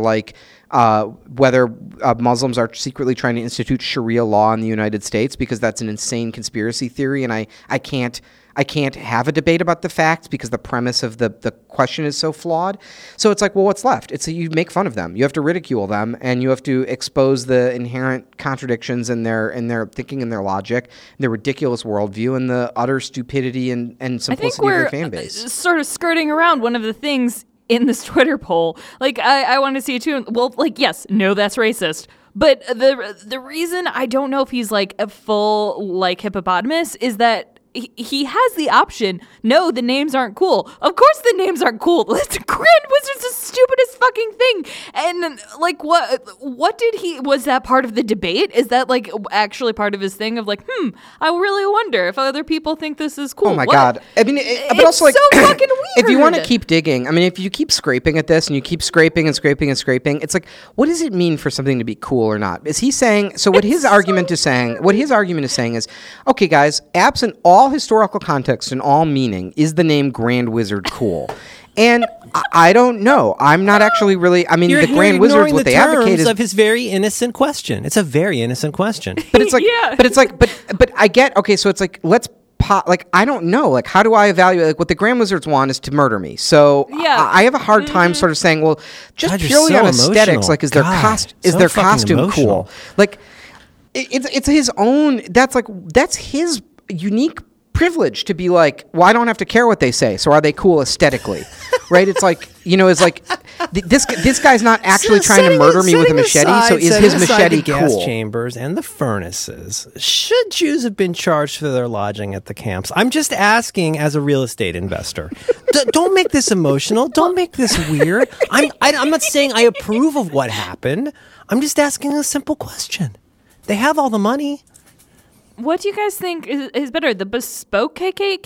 Muslims are secretly trying to institute Sharia law in the United States, because that's an insane conspiracy theory, and I can't have a debate about the facts because the premise of the question is so flawed. So it's like, well, what's left? It's you make fun of them. You have to ridicule them, and you have to expose the inherent contradictions in their thinking and their logic, their ridiculous worldview, and the utter stupidity and simplicity of their fan base. Sort of skirting around one of the things in this Twitter poll. Like, I want to see it too. Well, like, yes, no, that's racist. But the reason I don't know if he's like a full like hippopotamus is that he has the option. No, the names aren't cool. Of course the names aren't cool. Grand Wizard's the stupidest fucking thing. And like, what did was that part of the debate? Is that like actually part of his thing of like, I really wonder if other people think this is cool. Oh my God. I mean, but it's also like, so fucking weird. If you want to keep digging, I mean, if you keep scraping at this and you keep scraping and scraping and scraping, it's like, what does it mean for something to be cool or not? Is he saying, what his argument is saying is, okay guys, absent all historical context and all meaning, is the name Grand Wizard cool? And I don't know. I'm not actually really. I mean, the Grand Wizards, what they advocate is of his very innocent question. It's a very innocent question. But it's like, but it's like, but I get. Okay, so it's like, like, I don't know. Like, how do I evaluate? Like, what the Grand Wizards want is to murder me. So yeah. I have a hard time sort of saying, well, just God, purely so on aesthetics, emotional. like, is their God, costume emotional. cool? Like, it's his own. That's his unique privilege to be like, well, I don't have to care what they say. So are they cool aesthetically? Right? It's like, you know, it's like this guy's not actually trying to murder me with a machete. So is his machete the gas cool? chambers and the furnaces. Should Jews have been charged for their lodging at the camps? I'm just asking as a real estate investor. Don't make this emotional. Don't make this weird. I'm not saying I approve of what happened. I'm just asking a simple question. They have all the money. What do you guys think is better, the bespoke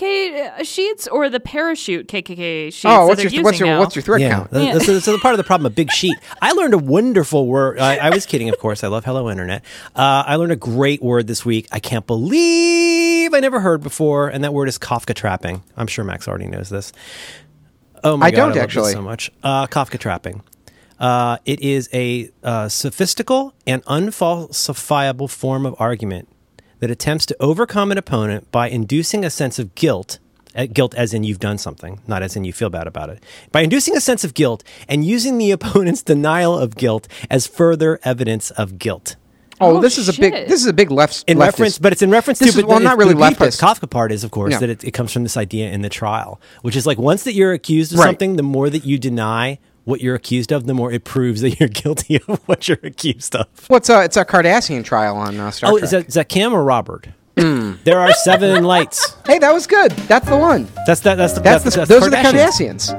KKK sheets or the parachute KKK sheets? Oh, what's your thread count? So the part of the problem, a big sheet. I learned a wonderful word. I was kidding, of course. I love Hello Internet. I learned a great word this week. I can't believe I never heard before, and that word is Kafka trapping. I'm sure Max already knows this. Oh my God, I love this so much. Kafka trapping. It is a sophistical and unfalsifiable form of argument that attempts to overcome an opponent by inducing a sense of guilt. Guilt as in you've done something, not as in you feel bad about it. By inducing a sense of guilt and using the opponent's denial of guilt as further evidence of guilt. Oh, this is a big left In leftist. reference, but it's in reference This to. is- well, not really the deep part, leftist. The Kafka part is, of course, Yeah. that it comes from this idea in the trial, which is like once that you're accused of Right. something, the more that you deny what you're accused of, the more it proves that you're guilty of what you're accused of. It's a Cardassian trial on Star Oh, Trek. is that Cam or Robert? There are 7 lights. Hey, that was good. That's the one. That's Those are the Cardassians.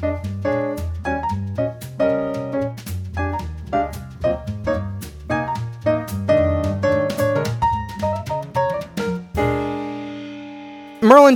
Merlin,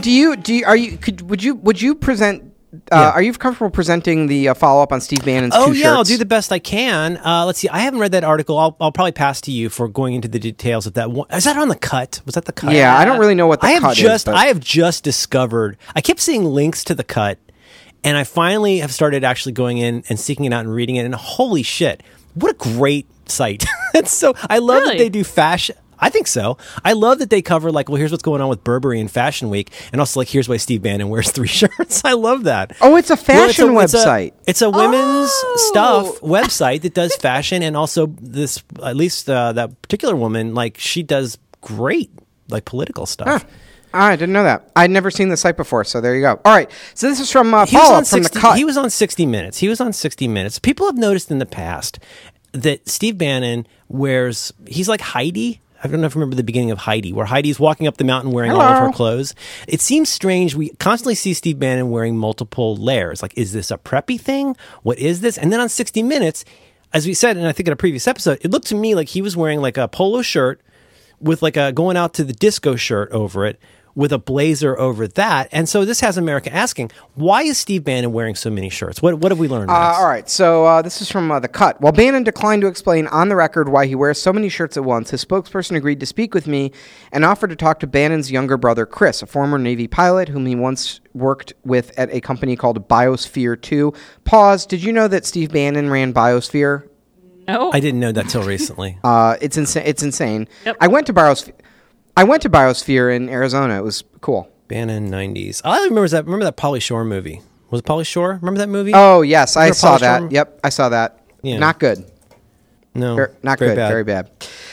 would you present? Are you comfortable presenting the follow up on Steve Bannon's Oh, two yeah, shirts? I'll do the best I can. Let's see. I haven't read that article. I'll probably pass to you for going into the details of that one. Is that on the cut? Was that the cut? Yeah, I don't really know what the cut is. But I have just discovered. I kept seeing links to the cut, and I finally have started actually going in and seeking it out and reading it. And holy shit, what a great site! It's so. I love that Really? they do fashion. I think so. I love that they cover like, well, here's what's going on with Burberry and Fashion Week, and also like, here's why Steve Bannon wears 3 shirts. I love that. Oh, it's a fashion Well, it's website. It's a women's Oh. stuff website that does fashion, and also this, at least that particular woman, like she does great like political stuff. I didn't know that. I'd never seen the site before, so there you go. All right, so this is from He was follow on up from 60, the cut. He was on 60 Minutes. He was on 60 Minutes. People have noticed in the past that Steve Bannon wears. He's like Heidi. I don't know if you remember the beginning of Heidi, where Heidi's walking up the mountain wearing all of her Hello. clothes. It seems strange. We constantly see Steve Bannon wearing multiple layers. Like, is this a preppy thing? What is this? And then on 60 Minutes, as we said, and I think in a previous episode, it looked to me like he was wearing like a polo shirt with like a going out to the disco shirt over it, with a blazer over that. And so this has America asking, why is Steve Bannon wearing so many shirts? What have we learned? Max? All right, so this is from The Cut. While Bannon declined to explain on the record why he wears so many shirts at once, his spokesperson agreed to speak with me and offered to talk to Bannon's younger brother, Chris, a former Navy pilot whom he once worked with at a company called Biosphere 2. Pause. Did you know that Steve Bannon ran Biosphere? No. I didn't know that till recently. It's insane. Yep. I went to Biosphere in Arizona. It was cool. Bannon 90s. All I remember is remember that Pauly Shore movie. Was it Pauly Shore? Remember that movie? Oh, yes, I Remember saw Pauly that. Shore? Yep, I saw that. Yeah. Not good. No. Not very good. bad. Very bad.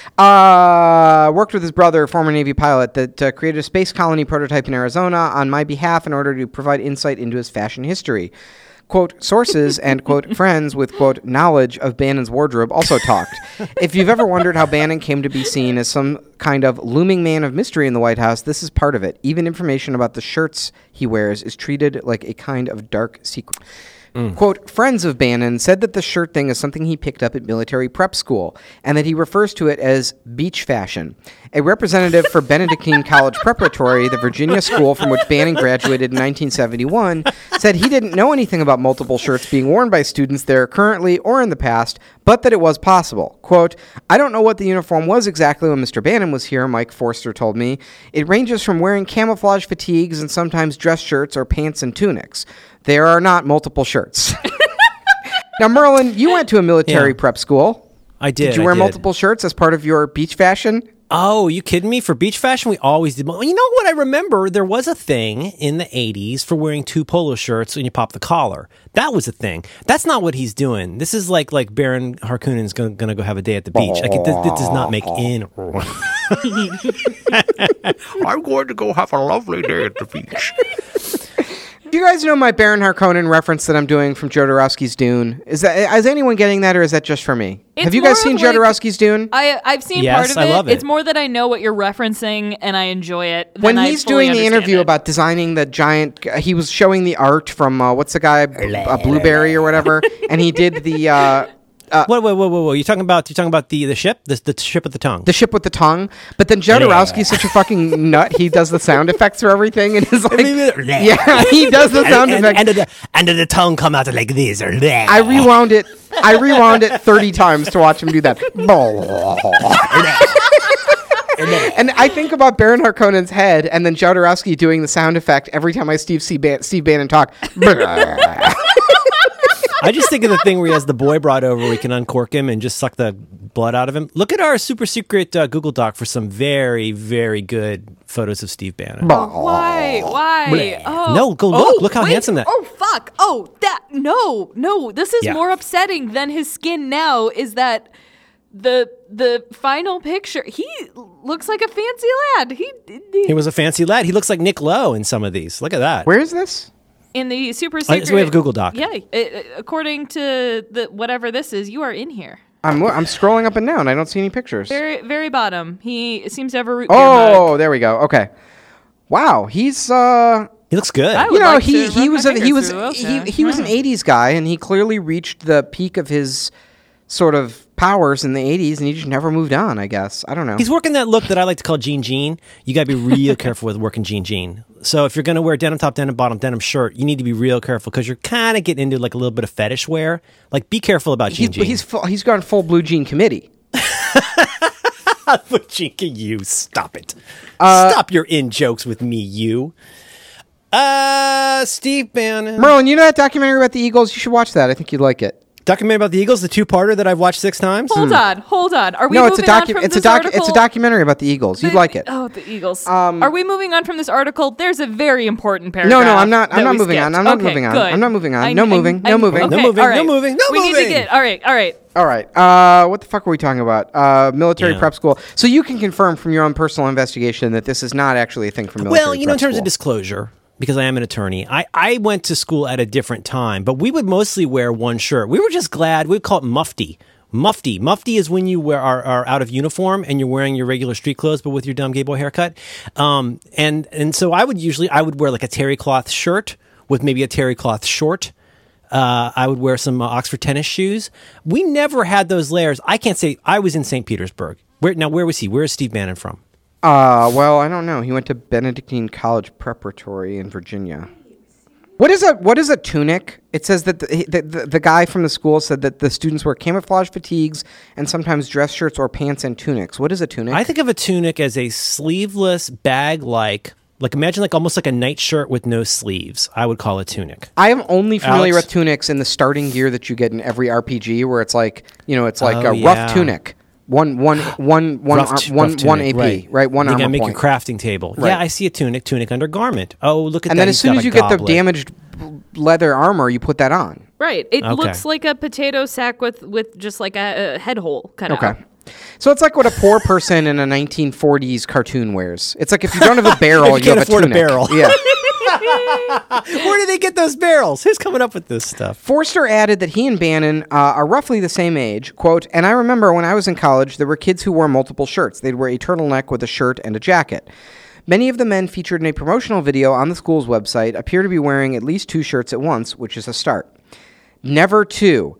Worked with his brother, a former Navy pilot, that created a space colony prototype in Arizona on my behalf in order to provide insight into his fashion history. Quote, sources and, quote, friends with, quote, knowledge of Bannon's wardrobe also talked. If you've ever wondered how Bannon came to be seen as some kind of looming man of mystery in the White House, this is part of it. Even information about the shirts he wears is treated like a kind of dark secret. Quote, friends of Bannon said that the shirt thing is something he picked up at military prep school, and that he refers to it as beach fashion. A representative for Benedictine College Preparatory, the Virginia school from which Bannon graduated in 1971, said he didn't know anything about multiple shirts being worn by students there currently or in the past, but that it was possible. Quote, I don't know what the uniform was exactly when Mr. Bannon was here, Mike Forster told me. It ranges from wearing camouflage fatigues and sometimes dress shirts or pants and tunics. There are not multiple shirts. Now, Merlin, you went to a military Yeah. prep school. I did. Did you I wear did. multiple shirts as part of your beach fashion? Oh, you kidding me? For beach fashion, we always did. You know what? I remember there was a thing in the 80s for wearing 2 polo shirts when you pop the collar. That was a thing. That's not what he's doing. This is like Baron Harkonnen's going to go have a day at the beach. Like, this does not make in. I'm going to go have a lovely day at the beach. Do you guys know my Baron Harkonnen reference that I'm doing from Jodorowsky's Dune? Is anyone getting that, or is that just for me? It's Have you guys more seen of like- Jodorowsky's Dune? I've seen Yes, part of it. I love it. It's more that I know what you're referencing and I enjoy it. When than I he's fully doing the understand interview it. about designing the giant, he was showing the art from what's the guy, Blueberry or whatever, and he did the Whoa. You're talking about the ship? The ship with the tongue. the ship with the tongue. But then Jodorowsky's such a fucking nut. He does the sound effects for everything, and is like, yeah, he does the sound effects. And the tongue come out like this. I rewound it 30 times to watch him do that. And I think about Baron Harkonnen's head, and then Jodorowsky doing the sound effect every time I see Steve Bannon talk. I just think of the thing where he has the boy brought over where he can uncork him and just suck the blood out of him. Look at our super secret Google Doc for some very, very good photos of Steve Bannon. Why? Oh. No, go look. Look how wait. handsome that. Oh, fuck. Oh, no. This is Yeah. more upsetting than his skin now, is that the final picture, he looks like a fancy lad. He was a fancy lad. He looks like Nick Lowe in some of these. Look at that. Where is this? in the super secret. So we have a Google Doc. Yeah. According to the whatever this is, you are in here. I'm scrolling up and down. I don't see any pictures. Very, very bottom. He seems to have a root. Oh, there we go. Okay. Wow, he's He looks good. I would you know, like to he run was my he fingers was through those. he was an 80s guy, and he clearly reached the peak of his sort of powers in the 80s, and he just never moved on, I guess. I don't know. He's working that look that I like to call Jean. You got to be real careful with working Jean. So if you're going to wear denim top, denim bottom, denim shirt, you need to be real careful because you're kind of getting into like a little bit of fetish wear. Like, be careful about Jean. He's gone full blue jean committee. You stop it. Stop your in jokes with me, you. Steve Bannon. Merlin, you know that documentary about the Eagles? You should watch that. I think you'd like it. Documentary about the Eagles, the two-parter that I've watched 6 times. Hold on. Are we No, moving on from this article? it's a documentary about the Eagles. You'd like it. Oh, the Eagles. Are we moving on from this article? There's a very important paragraph. No, I'm not. I'm that not we moving on. skipped. I'm not Okay, moving on. good. I'm not moving on. I- No I- moving. I- No moving. Okay, No moving, all right. no moving, no We need to moving. get. All right. All right. What the fuck were we talking about? Military Yeah. prep school. So you can confirm from your own personal investigation that this is not actually a thing for military Well, in prep terms school. of disclosure, because I am an attorney, I went to school at a different time, but we would mostly wear one shirt. We were just glad. We'd call it mufti. Mufti is when you are out of uniform and you're wearing your regular street clothes, but with your dumb gay boy haircut. And so I would wear like a terry cloth shirt with maybe a terry cloth short. I would wear some Oxford tennis shoes. We never had those layers. I can't say I was in St. Petersburg. Where was he? Where is Steve Bannon from? Well, I don't know. He went to Benedictine College Preparatory in Virginia. What is a tunic? It says that the guy from the school said that the students wear camouflage fatigues and sometimes dress shirts or pants and tunics. What is a tunic? I think of a tunic as a sleeveless bag-like imagine like almost like a nightshirt with no sleeves. I would call it tunic. I am only familiar Alex? with tunics in the starting gear that you get in every RPG, where it's like a yeah. rough tunic. One Rough tunic, AP, right? One you armor gotta make point. your crafting table. Right. Yeah, I see a tunic undergarment. Oh, look at And that. then as He's soon got as a you get the goblet. damaged leather armor, you put that on. Right. It Okay. looks like a potato sack with just like a head hole cut out. Okay. So it's like what a poor person in a 1940s cartoon wears. It's like if you don't have a barrel, If you can't have afford a tunic. barrel. Yeah. Where do they get those barrels? Who's coming up with this stuff? Forster added that he and Bannon are roughly the same age. Quote, and I remember when I was in college, there were kids who wore multiple shirts. They'd wear a turtleneck with a shirt and a jacket. Many of the men featured in a promotional video on the school's website appear to be wearing at least 2 shirts at once, which is a start. Never 2.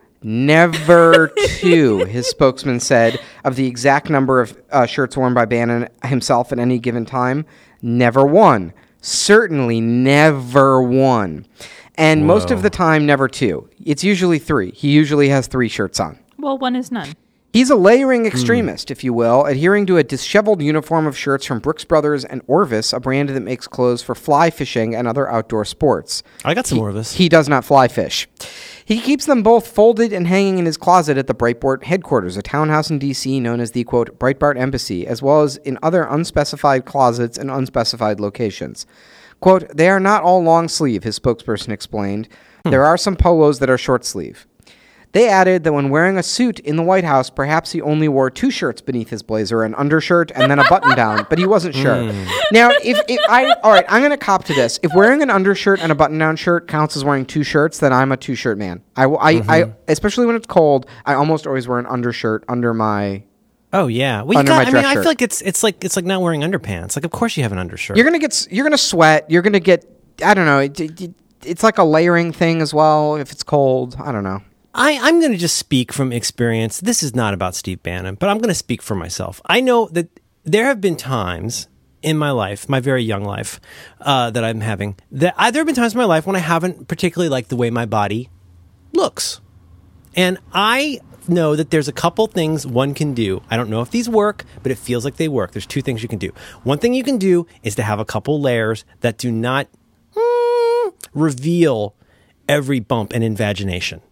Never 2, his spokesman said, of the exact number of shirts worn by Bannon himself at any given time. Never 1. Certainly never 1. And most of the time, never 2. It's usually 3. He usually has 3 shirts on. Well, one is none. He's a layering extremist, if you will, adhering to a disheveled uniform of shirts from Brooks Brothers and Orvis, a brand that makes clothes for fly fishing and other outdoor sports. I got some more of this. He does not fly fish. He keeps them both folded and hanging in his closet at the Breitbart headquarters, a townhouse in D.C. known as the, quote, Breitbart Embassy, as well as in other unspecified closets in unspecified locations. Quote, they are not all long sleeve, his spokesperson explained. There are some polos that are short sleeve. They added that when wearing a suit in the White House, perhaps he only wore 2 shirts beneath his blazer, an undershirt and then a button down, but he wasn't sure. Now, all right, I'm going to cop to this. If wearing an undershirt and a button down shirt counts as wearing 2 shirts, then I'm a 2-shirt man. I especially when it's cold, I almost always wear an undershirt under my. Oh yeah. Well, Under my I dress feel shirt. like it's like not wearing underpants. Like, of course you have an undershirt. You're gonna sweat. You're gonna get. I don't know. It's like a layering thing as well. If it's cold, I don't know. I'm going to just speak from experience. This is not about Steve Bannon, but I'm going to speak for myself. I know that there have been times in my life, my very young life, that I'm having, there have been times in my life when I haven't particularly liked the way my body looks. And I know that there's a couple things one can do. I don't know if these work, but it feels like they work. There's 2 things you can do. One thing you can do is to have a couple layers that do not reveal every bump and invagination.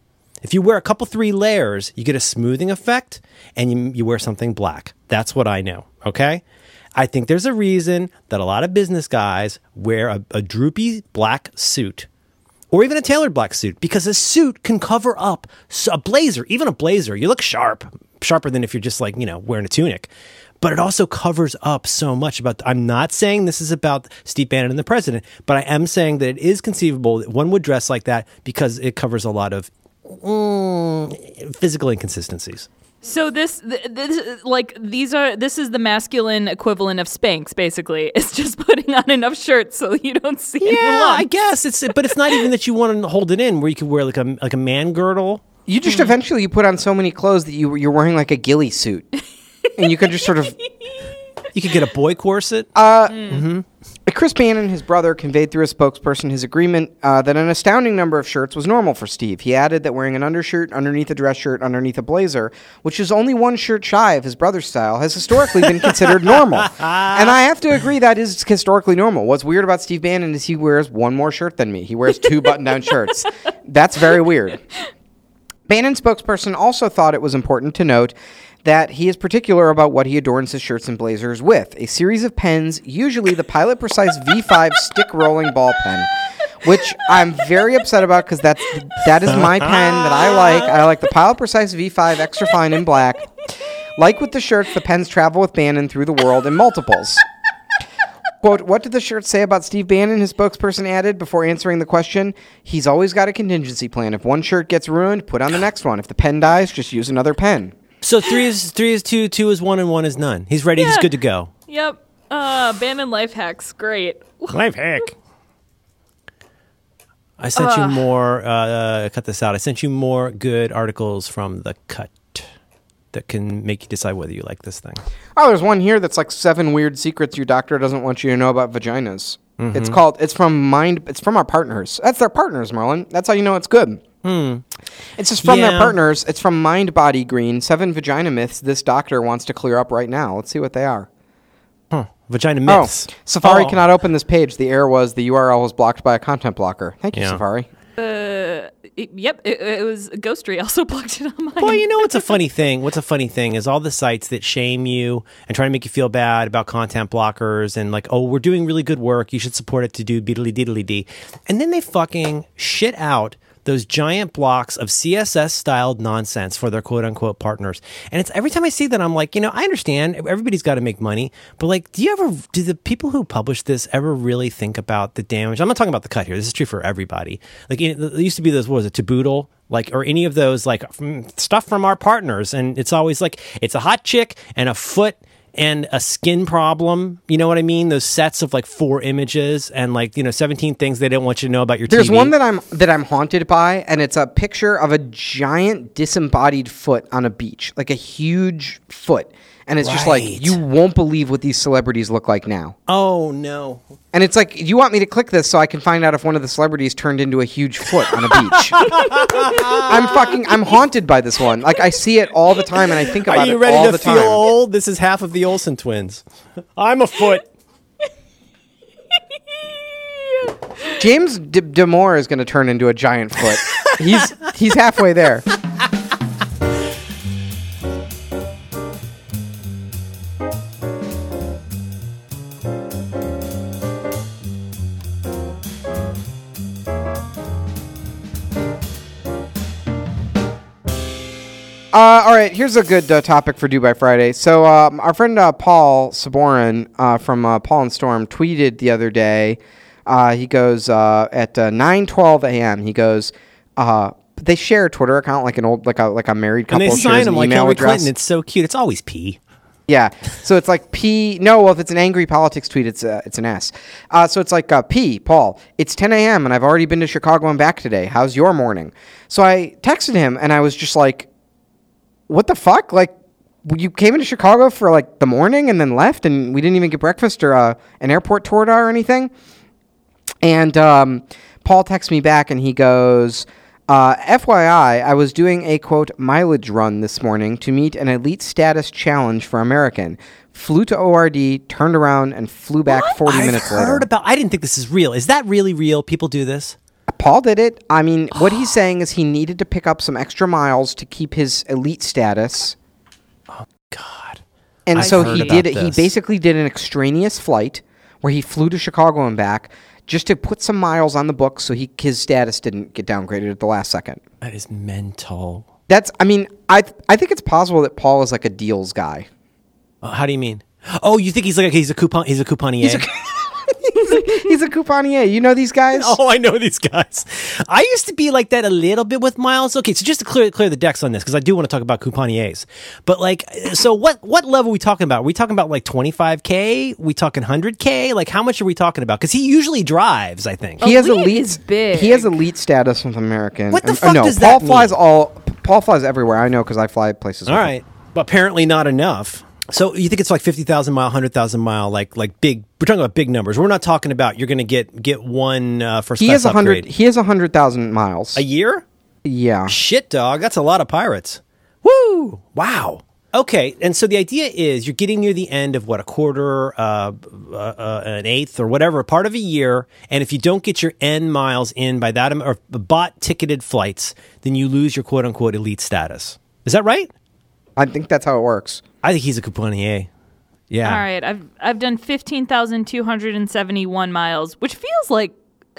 If you wear a couple 3 layers, you get a smoothing effect, and you wear something black. That's what I know. Okay. I think there's a reason that a lot of business guys wear a droopy black suit or even a tailored black suit, because a suit can cover up a blazer, even a blazer. You look sharper than if you're just like, wearing a tunic. But it also covers up so much I'm not saying this is about Steve Bannon and the president, but I am saying that it is conceivable that one would dress like that because it covers a lot of physical inconsistencies. So this is the masculine equivalent of Spanx, basically. It's just putting on enough shirts so you don't see any lumps. I guess but it's not even that you want to hold it in, where you could wear like a man girdle. You just eventually you put on so many clothes that you're wearing like a ghillie suit, and you could just sort of. You could get a boy corset. Chris Bannon, his brother, conveyed through a spokesperson his agreement that an astounding number of shirts was normal for Steve. He added that wearing an undershirt underneath a dress shirt underneath a blazer, which is only one shirt shy of his brother's style, has historically been considered normal. And I have to agree that is historically normal. What's weird about Steve Bannon is he wears one more shirt than me. He wears 2 button-down shirts. That's very weird. Bannon's spokesperson also thought it was important to note that he is particular about what he adorns his shirts and blazers with. A series of pens, usually the Pilot Precise V5 stick rolling ball pen, which I'm very upset about because that is my pen that I like. I like the Pilot Precise V5 extra fine in black. Like with the shirts, the pens travel with Bannon through the world in multiples. Quote, what did the shirt say about Steve Bannon? His spokesperson added before answering the question. He's always got a contingency plan. If one shirt gets ruined, put on the next one. If the pen dies, just use another pen. So 3 is 2, 2 is 1, and 1 is none. He's ready. Yeah. He's good to go. Yep. Bannon life hacks. Great. Life hack. I sent you more. Cut this out. I sent you more good articles from The Cut that can make you decide whether you like this thing. Oh, there's one here that's like 7 weird secrets your doctor doesn't want you to know about vaginas. Mm-hmm. It's from our partners. That's their partners, Marlon. That's how you know it's good. It's just from their partners. It's from Mind Body Green. 7 vagina myths this doctor wants to clear up right now. Let's see what they are. Vagina myths. Safari cannot open this page. The error was the URL was blocked by a content blocker. Thank you, Safari. Yep, it was Ghostery also blocked it on mine. Well, you know what's a funny thing? What's a funny thing is all the sites that shame you and try to make you feel bad about content blockers and like, oh, we're doing really good work. You should support it to do beedly diddly dee. And then they fucking shit out those giant blocks of CSS-styled nonsense for their quote-unquote partners. And it's every time I see that, I'm like, I understand everybody's got to make money, but like, do the people who publish this ever really think about the damage? I'm not talking about The Cut here. This is true for everybody. Like, there used to be those, what was it, Taboodle? Like, or any of those, like, stuff from our partners. And it's always like, it's a hot chick and a foot and a skin problem, you know what I mean? Those sets of like 4 images and like 17 things they don't want you to know about your There's TV. one that I'm haunted by, and it's a picture of a giant disembodied foot on a beach, like a huge foot, and it's just like you won't believe what these celebrities look like now. Oh no! And it's like, you want me to click this so I can find out if one of the celebrities turned into a huge foot on a beach. I'm haunted by this one. Like, I see it all the time, and I think about it all the time. Are you ready to feel old? This is half of the Olsen twins. I'm a foot. James Damore is going to turn into a giant foot. He's halfway there. All right, here's a good topic for Do by Friday. So our friend Paul Saborin from Paul and Storm tweeted the other day. He goes at 9:12 a.m. He goes, they share a Twitter account like an old like a married couple. And they sign them like Hillary address. Clinton. It's so cute. It's always P. Yeah, so it's like P. No, well, if it's an angry politics tweet, it's an S. So it's like P. Paul. It's 10 a.m. and I've already been to Chicago and back today. How's your morning? So I texted him and I was just like, what the fuck? Like, you came into Chicago for like the morning and then left, and we didn't even get breakfast or an airport tour or anything. And Paul texts me back and he goes, FYI, I was doing a quote mileage run this morning to meet an elite status challenge for American. Flew to ORD, turned around, and flew back 40 minutes later. I didn't think this is real. Is that really real? People do this? Paul did it. I mean, what he's saying is he needed to pick up some extra miles to keep his elite status. God. And I've so heard he about did. He this. basically did an extraneous flight where he flew to Chicago and back just to put some miles on the books so his status didn't get downgraded at the last second. That is mental. I mean, I think it's possible that Paul is like a deals guy. How do you mean? Oh, you think he's a couponier? He's a couponier. You know these guys? Oh, I know these guys. I used to be like that a little bit with miles. Okay, so just to clear the decks on this, because I do want to talk about couponiers. But like, so what level are we talking about? Are we talking about like 25K? We talking 100K? Like, how much are we talking about? Because he usually drives, I think. He has Elite is big. He has elite status with American. What the And- fuck no, does Paul that flies mean? Paul flies everywhere. I know because I fly places. All with him. right, but apparently not enough. So you think it's like 50,000 mile, 100,000 mile, like big? We're talking about big numbers. We're not talking about you're going to get one first He class has upgrade. He has 100,000 miles. A year? Yeah. Shit, dog. That's a lot of pirates. Woo! Wow. Okay, and so the idea is you're getting near the end of what, a quarter, an eighth, or whatever, part of a year, and if you don't get your end miles in by that or bought ticketed flights, then you lose your quote unquote elite status. Is that right? I think that's how it works. I think he's a couponier. Yeah. All right, I've done 15,271 miles, which feels like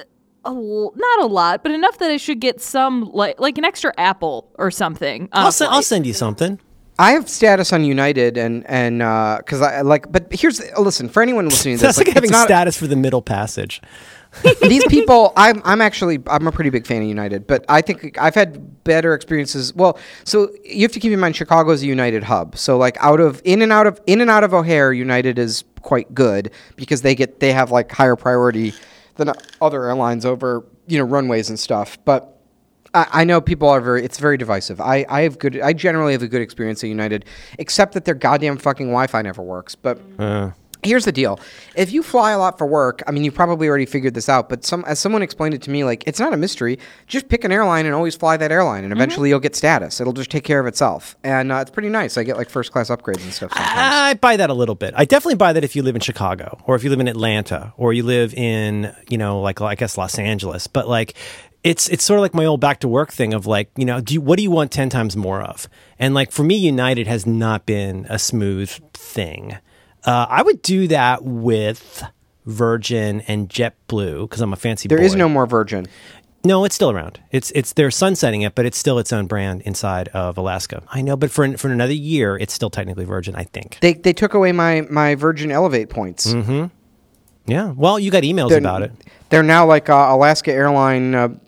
not a lot, but enough that I should get some like an extra apple or something. I'll send you something. I have status on United and because I like, but listen, for anyone listening to this, That's like it's having not- status for the middle passage. these people, I'm a pretty big fan of United, but I think I've had better experiences. Well, so you have to keep in mind Chicago's a United hub. So like in and out of O'Hare, United is quite good because they have like higher priority than other airlines over runways and stuff. But I know people are it's very divisive. I generally have a good experience at United, except that their goddamn fucking Wi-Fi never works. But here's the deal. If you fly a lot for work, I mean, you probably already figured this out, but as someone explained it to me, like, it's not a mystery. Just pick an airline and always fly that airline, and eventually you'll get status. It'll just take care of itself. And it's pretty nice. I get, like, first-class upgrades and stuff sometimes. I buy that a little bit. I definitely buy that if you live in Chicago, or if you live in Atlanta, or you live in, like, I guess Los Angeles. But, like, it's sort of like my old back to work thing of like, what do you want 10 times more of? And like for me, United has not been a smooth thing. I would do that with Virgin and JetBlue because I'm a fancy boy. There is no more Virgin. No, it's still around. They're sunsetting it, but it's still its own brand inside of Alaska. I know, but for another year, it's still technically Virgin, I think. They took away my Virgin Elevate points. Mm-hmm. Yeah. Well, you got emails about it. They're now like Alaska Airline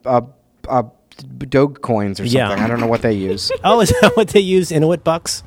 Dogecoins or something. Yeah. I don't know what they use. Oh, is that what they use? Inuit bucks?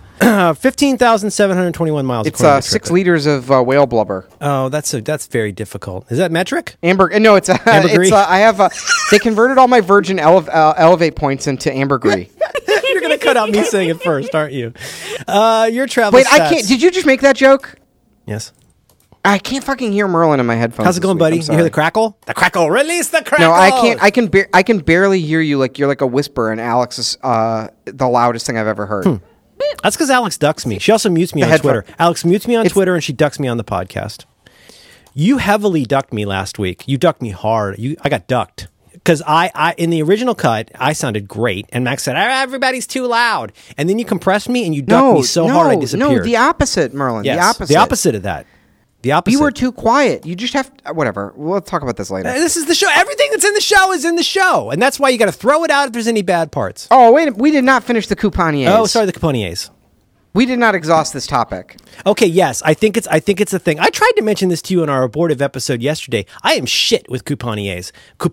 15,721 miles. It's according to 6 TripIt. liters of whale blubber. Oh, that's very difficult. Is that metric? No, it's Ambergris? I have they converted all my Virgin Elevate points into ambergris. You're gonna cut out me saying it first, aren't you? Your travel. Wait, I stats. can't. Did you just make that joke? Yes. I can't fucking hear Merlin in my headphones. How's it this going, week. buddy? I'm You sorry. hear the crackle? The crackle. Release the crackle. No, I can't. I can barely hear you. Like you're like a whisper, and Alex is the loudest thing I've ever heard. That's because Alex ducks me. She also mutes me on headphone. Twitter. Alex mutes me on Twitter, and she ducks me on the podcast. You heavily ducked me last week. You ducked me hard. I got ducked. Because I in the original cut, I sounded great. And Max said, everybody's too loud. And then you compressed me and you ducked me so hard I disappeared. No, the opposite, Merlin. Yes, the opposite. The opposite of that. The opposite. You were too quiet. You just have whatever. We'll talk about this later. This is the show. Everything that's in the show is in the show. And that's why you got to throw it out if there's any bad parts. Oh, wait. We did not finish the couponiers. Oh, sorry, the couponiers. We did not exhaust this topic. Okay, yes, I think it's a thing. I tried to mention this to you in our abortive episode yesterday. I am shit with coupons.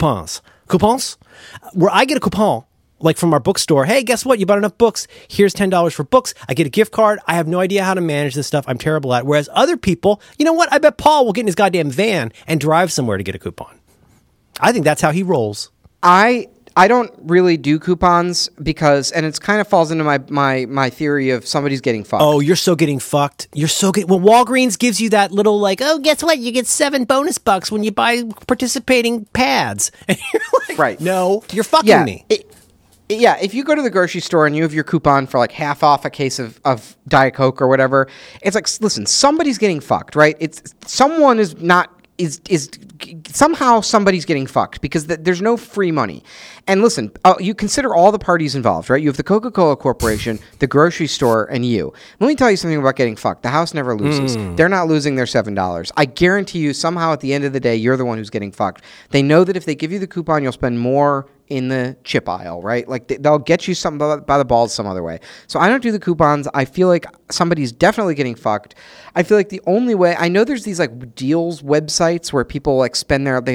Where I get a coupon, like from our bookstore. Hey, guess what? You bought enough books. Here's $10 for books. I get a gift card. I have no idea how to manage this stuff. I'm terrible at it. Whereas other people, you know what? I bet Paul will get in his goddamn van and drive somewhere to get a coupon. I think that's how he rolls. I don't really do coupons because, and it kind of falls into my theory of somebody's getting fucked. Oh, you're so getting fucked. You're so getting... Well, Walgreens gives you that little like, oh, guess what? You get $7 bonus when you buy participating pads. And you're like, Right. No, you're fucking me. Yeah, if you go to the grocery store and you have your coupon for like half off a case of Diet Coke or whatever, it's like, listen, somebody's getting fucked, right? Someone is not is somehow somebody's getting fucked because there's no free money. And listen, you consider all the parties involved, right? You have the Coca-Cola Corporation, the grocery store, and you. Let me tell you something about getting fucked. The house never loses. They're not losing their $7. I guarantee you somehow at the end of the day, you're the one who's getting fucked. They know that if they give you the coupon, you'll spend more in the chip aisle, right? Like they'll get you something by the balls some other way. So I don't do the coupons. I feel like somebody's definitely getting fucked. I feel like the only way, I know there's these like deals websites where people like spend their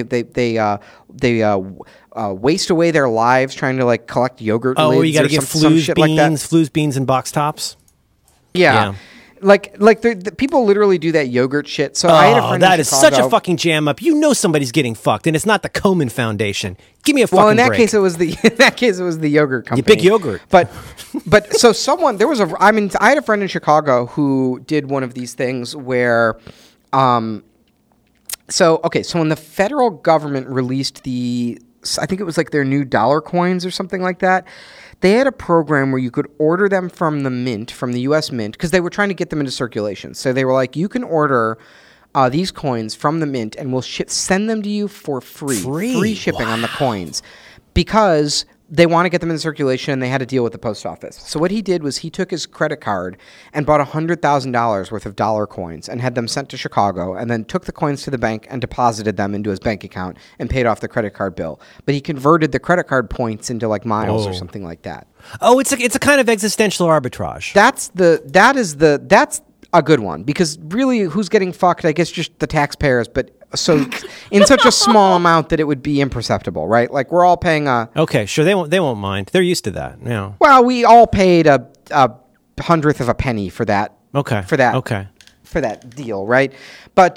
waste away their lives trying to like collect yogurt lids. Oh, you got to or get some shit like that. flues beans and box tops. Yeah. Like the people literally do that yogurt shit. So I had a friend that in is Chicago. such a fucking jam up. You know somebody's getting fucked, and it's not the Komen Foundation. Give me a fucking Well, in that break. case, it was the yogurt company. big yogurt. But so someone I had a friend in Chicago who did one of these things where, so when the federal government released I think it was like their new dollar coins or something like that. They had a program where you could order them from the mint, from the U.S. Mint, because they were trying to get them into circulation. So they were like, you can order these coins from the mint, and we'll send them to you for free. Free shipping on the coins, because they want to get them in circulation, and they had to deal with the post office. So what he did was he took his credit card and bought $100,000 worth of dollar coins and had them sent to Chicago, and then took the coins to the bank and deposited them into his bank account and paid off the credit card bill. But he converted the credit card points into like miles or something like that. Oh, it's a kind of existential arbitrage. That's a good one, because really who's getting fucked? I guess just the taxpayers, but so in such a small amount that it would be imperceptible, right? Like we're all paying Okay, sure, they won't mind. They're used to that. Yeah. Well, we all paid a hundredth of a penny for that. Okay. For that deal, right? But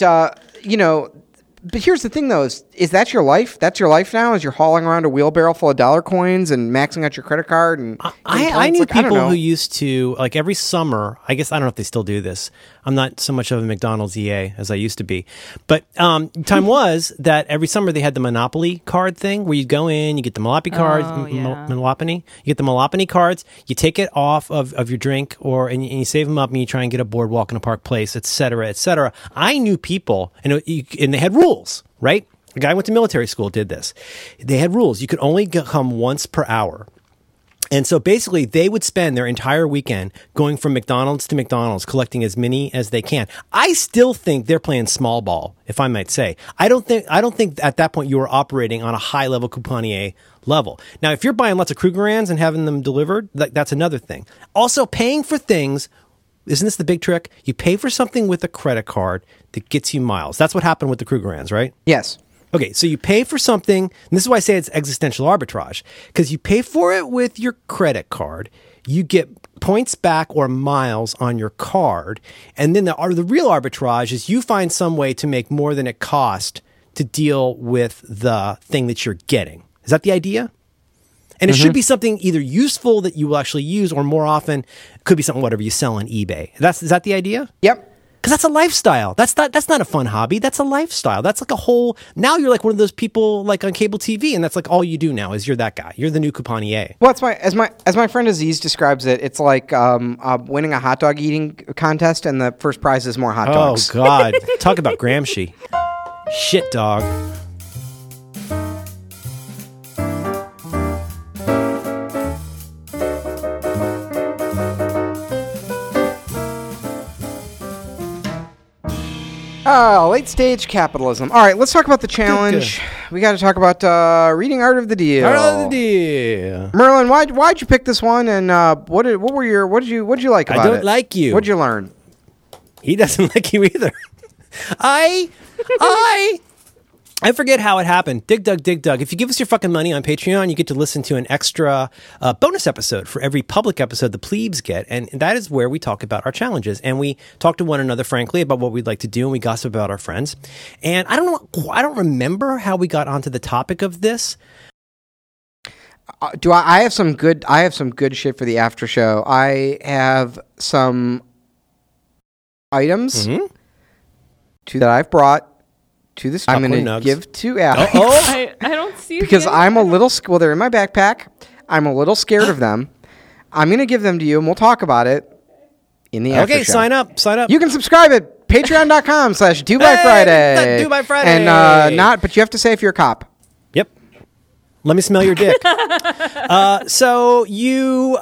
but here's the thing, though: is that your life? That's your life now? Is you're hauling around a wheelbarrow full of dollar coins and maxing out your credit card? And I knew people who used to, like, every summer. I guess I don't know if they still do this. I'm not so much of a McDonald's EA as I used to be, but time was that every summer they had the Monopoly card thing where you go in, you get the Monopoly cards, Monopoly. You get the Monopoly cards, you take it off of your drink, and you save them up, and you try and get a boardwalk in a park place, et cetera, et cetera. I knew people, and they had rules, right? A guy went to military school, did this. They had rules. You could only come once per hour. And so basically they would spend their entire weekend going from McDonald's to McDonald's, collecting as many as they can. I still think they're playing small ball, if I might say. I don't think at that point you were operating on a high level couponier level. Now, if you're buying lots of Krugerrands and having them delivered, that's another thing. Also, paying for things, isn't this the big trick? You pay for something with a credit card that gets you miles. That's what happened with the Krugerrands, right? Yes. Okay, so you pay for something, and this is why I say it's existential arbitrage, because you pay for it with your credit card, you get points back or miles on your card, and then the real arbitrage is you find some way to make more than it cost to deal with the thing that you're getting. Is that the idea? And it should be something either useful that you will actually use, or more often, it could be something whatever you sell on eBay. Is that the idea? Yep. Because that's a lifestyle. That's not a fun hobby. That's a lifestyle. That's like a whole. Now you're like one of those people like on cable TV, and that's like all you do now is you're that guy. You're the new couponier. Well, as my friend Aziz describes it, it's like winning a hot dog eating contest, and the first prize is more hot dogs. Oh God! Talk about Gramsci. Shit, dog. Late stage capitalism. All right, let's talk about the challenge. We got to talk about reading Art of the Deal. Art of the Deal. Merlin, why'd you pick this one? And what did you like about it? I don't like you. What'd you learn? He doesn't like you either. I forget how it happened. Dig Dug. If you give us your fucking money on Patreon, you get to listen to an extra bonus episode for every public episode the plebes get. And that is where we talk about our challenges. And we talk to one another, frankly, about what we'd like to do. And we gossip about our friends. And I don't remember how we got onto the topic of this. I have some good shit for the after show. I have some items that I've brought to this. I'm going to give to Alex. I don't see because them. I'm a little. Well, they're in my backpack. I'm a little scared of them. I'm going to give them to you, and we'll talk about it in the after show. Okay, sign up. You can subscribe at Patreon.com/DoByFriday. Do by Friday. And but you have to say if you're a cop. Yep. Let me smell your dick. So you,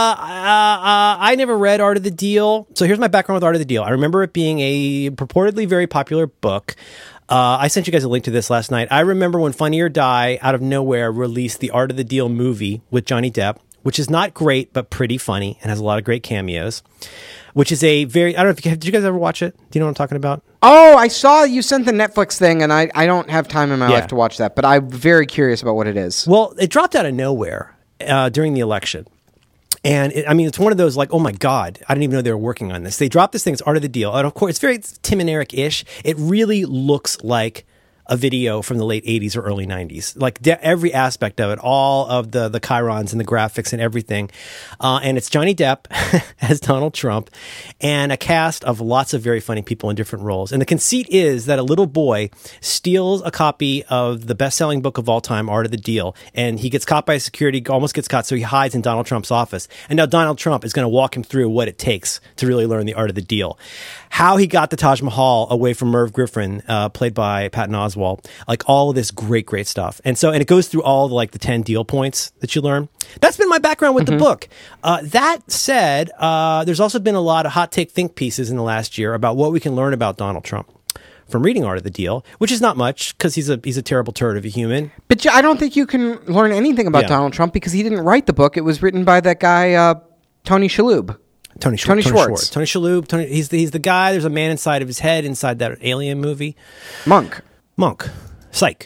I never read Art of the Deal. So here's my background with Art of the Deal. I remember it being a purportedly very popular book. I sent you guys a link to this last night. I remember when Funny or Die, out of nowhere, released the Art of the Deal movie with Johnny Depp, which is not great, but pretty funny and has a lot of great cameos, which is a very, I don't know if did you guys ever watch it? Do you know what I'm talking about? Oh, I saw you sent the Netflix thing, and I don't have time in my life to watch that, but I'm very curious about what it is. Well, it dropped out of nowhere during the election. And it's one of those like, oh my God, I didn't even know they were working on this. They dropped this thing, it's Art of the Deal. And of course, it's very Tim and Eric-ish. It really looks like a video from the late 80s or early 90s. Like every aspect of it, all of the chyrons and the graphics and everything. And it's Johnny Depp as Donald Trump and a cast of lots of very funny people in different roles. And the conceit is that a little boy steals a copy of the best-selling book of all time, Art of the Deal, and he gets caught by security, almost gets caught, so he hides in Donald Trump's office. And now Donald Trump is going to walk him through what it takes to really learn the art of the deal. How he got the Taj Mahal away from Merv Griffin, played by Patton Oswalt, like all of this great stuff. And it goes through all the 10 deal points that you learn. That's been my background with the book. That said, there's also been a lot of hot take think pieces in the last year about what we can learn about Donald Trump from reading Art of the Deal, which is not much because he's a terrible turd of a human. But I don't think you can learn anything about Donald Trump because he didn't write the book. It was written by that guy, Tony Shalhoub. Tony Schwartz. Tony Shalhoub. He's the guy. There's a man inside of his head inside that alien movie. Monk. Psych.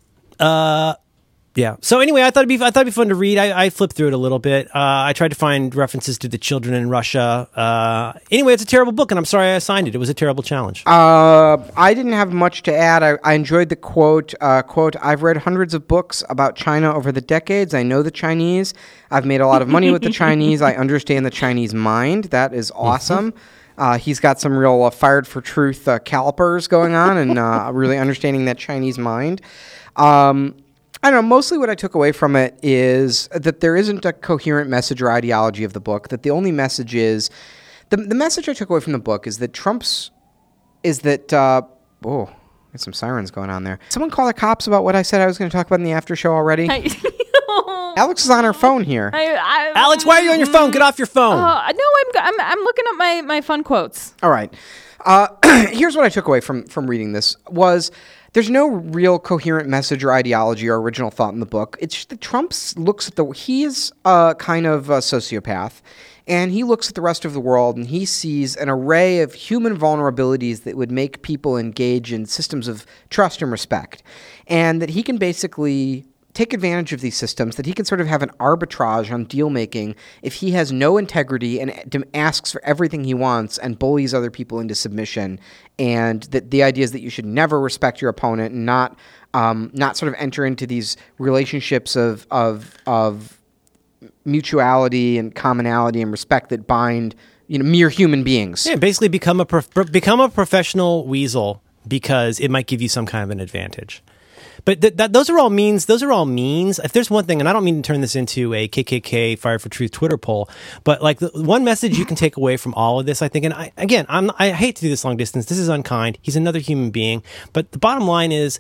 Yeah. So anyway, I thought it'd be fun to read. I flipped through it a little bit. I tried to find references to the children in Russia. Anyway, it's a terrible book, and I'm sorry I assigned it. It was a terrible challenge. I didn't have much to add. I enjoyed the quote. I've read hundreds of books about China over the decades. I know the Chinese. I've made a lot of money with the Chinese. I understand the Chinese mind. That is awesome. He's got some real fired for truth calipers going on and really understanding that Chinese mind. I don't know, mostly what I took away from it is that there isn't a coherent message or ideology of the book, that the only message is, the message I took away from the book is that there's some sirens going on there. Someone call the cops about what I said I was going to talk about in the after show already? Alex is on her phone here. Alex, why are you on your phone? Get off your phone. No, I'm looking at my fun quotes. All right. Here's what I took away from reading this was there's no real coherent message or ideology or original thought in the book. It's just that Trump looks at he is kind of a sociopath, and he looks at the rest of the world and he sees an array of human vulnerabilities that would make people engage in systems of trust and respect, and that he can basically take advantage of these systems, that he can sort of have an arbitrage on deal making if he has no integrity and asks for everything he wants and bullies other people into submission. And that the idea is that you should never respect your opponent and not sort of enter into these relationships of mutuality and commonality and respect that bind mere human beings. Yeah, basically become a professional weasel because it might give you some kind of an advantage. But those are all means. If there's one thing, and I don't mean to turn this into a KKK Fire for Truth Twitter poll, but the one message you can take away from all of this, I think, and I hate to do this long distance. This is unkind. He's another human being. But the bottom line is,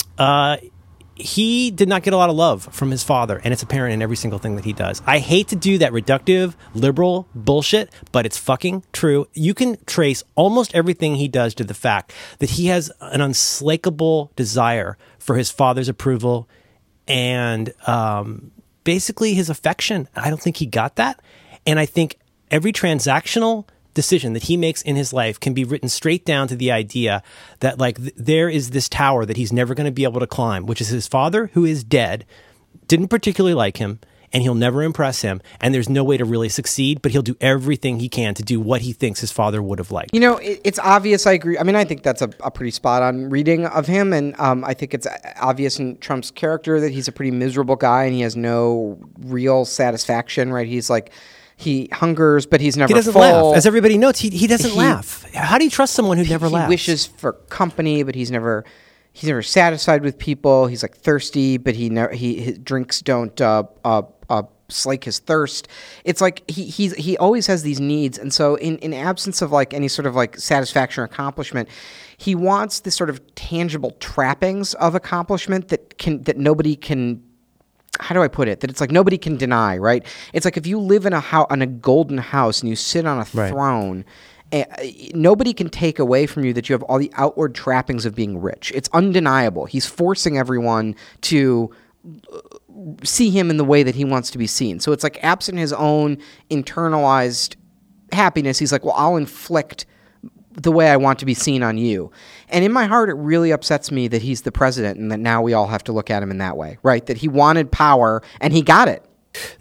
he did not get a lot of love from his father, and it's apparent in every single thing that he does. I hate to do that reductive, liberal bullshit, but it's fucking true. You can trace almost everything he does to the fact that he has an unslakable desire for his father's approval and basically his affection. I don't think he got that. And I think every transactional decision that he makes in his life can be written straight down to the idea that there is this tower that he's never going to be able to climb, which is his father, who is dead, didn't particularly like him, and he'll never impress him, and there's no way to really succeed, but he'll do everything he can to do what he thinks his father would have liked. It's obvious. I agree. I mean, I think that's a pretty spot-on reading of him, and I think it's obvious in Trump's character that he's a pretty miserable guy, and he has no real satisfaction, right? He's he hungers, but he's never full. He doesn't laugh. As everybody notes, he doesn't laugh. How do you trust someone who never laughs? He wishes for company, but he's never satisfied with people. He's thirsty, but his drinks don't slake his thirst. It's like he always has these needs, and so in absence of like any sort of like satisfaction or accomplishment, he wants this sort of tangible trappings of accomplishment that nobody can. How do I put it? That it's like nobody can deny, right? It's like if you live in a golden house and you sit on a throne, nobody can take away from you that you have all the outward trappings of being rich. It's undeniable. He's forcing everyone to see him in the way that he wants to be seen. So it's like absent his own internalized happiness, he's like, well, I'll inflict the way I want to be seen on you. And in my heart, it really upsets me that he's the president and that now we all have to look at him in that way, right? That he wanted power and he got it.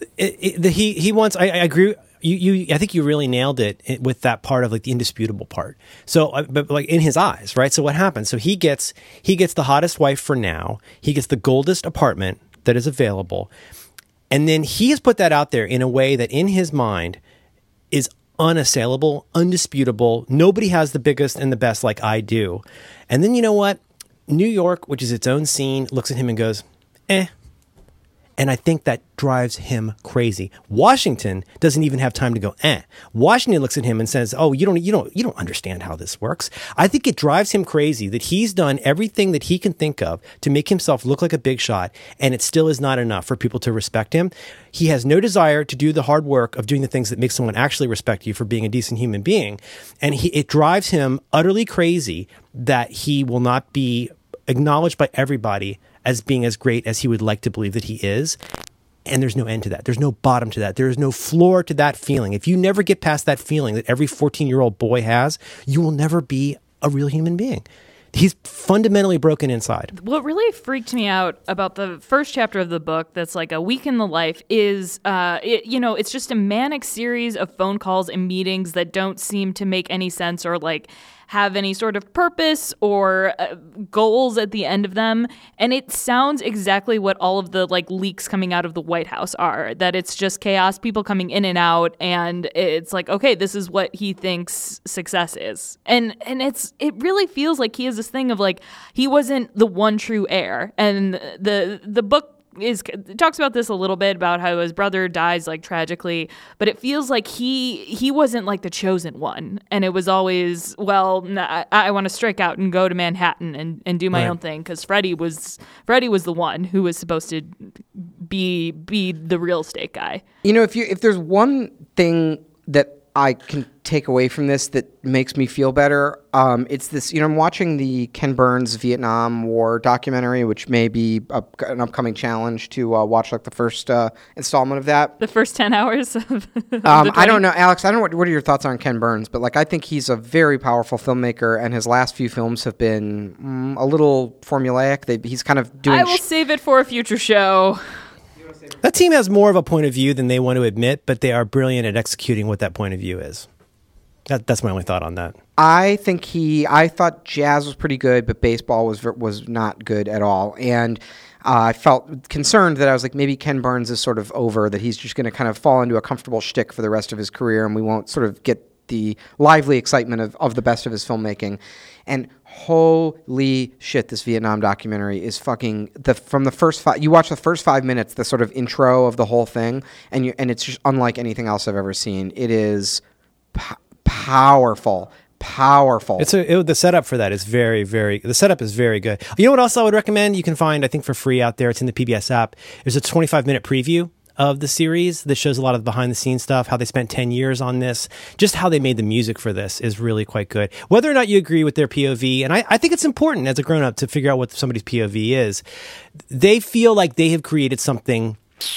He wants, I agree. I think you really nailed it with that part of like the indisputable part. So, but like in his eyes, right? So what happens? So he gets the hottest wife for now. He gets the goldest apartment that is available. And then he has put that out there in a way that in his mind is unassailable, undisputable. Nobody has the biggest and the best like I do. And then you know what? New York, which is its own scene, looks at him and goes, eh. And I think that drives him crazy. Washington doesn't even have time to go, eh. Washington looks at him and says, oh, you don't understand how this works. I think it drives him crazy that he's done everything that he can think of to make himself look like a big shot, and it still is not enough for people to respect him. He has no desire to do the hard work of doing the things that make someone actually respect you for being a decent human being. And it drives him utterly crazy that he will not be acknowledged by everybody as being as great as he would like to believe that he is. And there's no end to that. There's no bottom to that. There is no floor to that feeling. If you never get past that feeling that every 14-year-old boy has, you will never be a real human being. He's fundamentally broken inside. What really freaked me out about the first chapter of the book that's like a week in the life is, it's just a manic series of phone calls and meetings that don't seem to make any sense or like have any sort of purpose or goals at the end of them. And it sounds exactly what all of the like leaks coming out of the White House are, that it's just chaos, people coming in and out. And it's like, okay, this is what he thinks success is. And it really feels like he has this thing of like, he wasn't the one true heir. And the book talks about this a little bit about how his brother dies like tragically, but it feels like he wasn't like the chosen one, and it was always, well, I want to strike out and go to Manhattan and do my own thing, because Freddie was the one who was supposed to be the real estate guy. You know, if there's one thing that I can take away from this that makes me feel better, it's this, I'm watching the Ken Burns Vietnam War documentary, which may be an upcoming challenge to watch like the first installment of that. The first 10 hours of I don't know, Alex, I don't know what are your thoughts on Ken Burns, but like I think he's a very powerful filmmaker, and his last few films have been a little formulaic. He's kind of doing... I will save it for a future show. That team has more of a point of view than they want to admit, but they are brilliant at executing what that point of view is. That's my only thought on that. I thought jazz was pretty good, but baseball was not good at all. And I felt concerned that I was like, maybe Ken Burns is sort of over, that he's just going to kind of fall into a comfortable shtick for the rest of his career, and we won't sort of get the lively excitement of the best of his filmmaking. And holy shit, this Vietnam documentary is fucking from the first you watch the first 5 minutes, the sort of intro of the whole thing, and it's just unlike anything else I've ever seen. It is powerful. The setup for that is very, very, the setup is very good. You know what else I would recommend? You can find, I think for free out there, it's in the PBS app. There's a 25-minute preview of the series that shows a lot of the behind the scenes stuff, how they spent 10 years on this, just how they made the music for this is really quite good. Whether or not you agree with their POV, and I think it's important as a grown-up to figure out what somebody's POV is, they feel like they have created something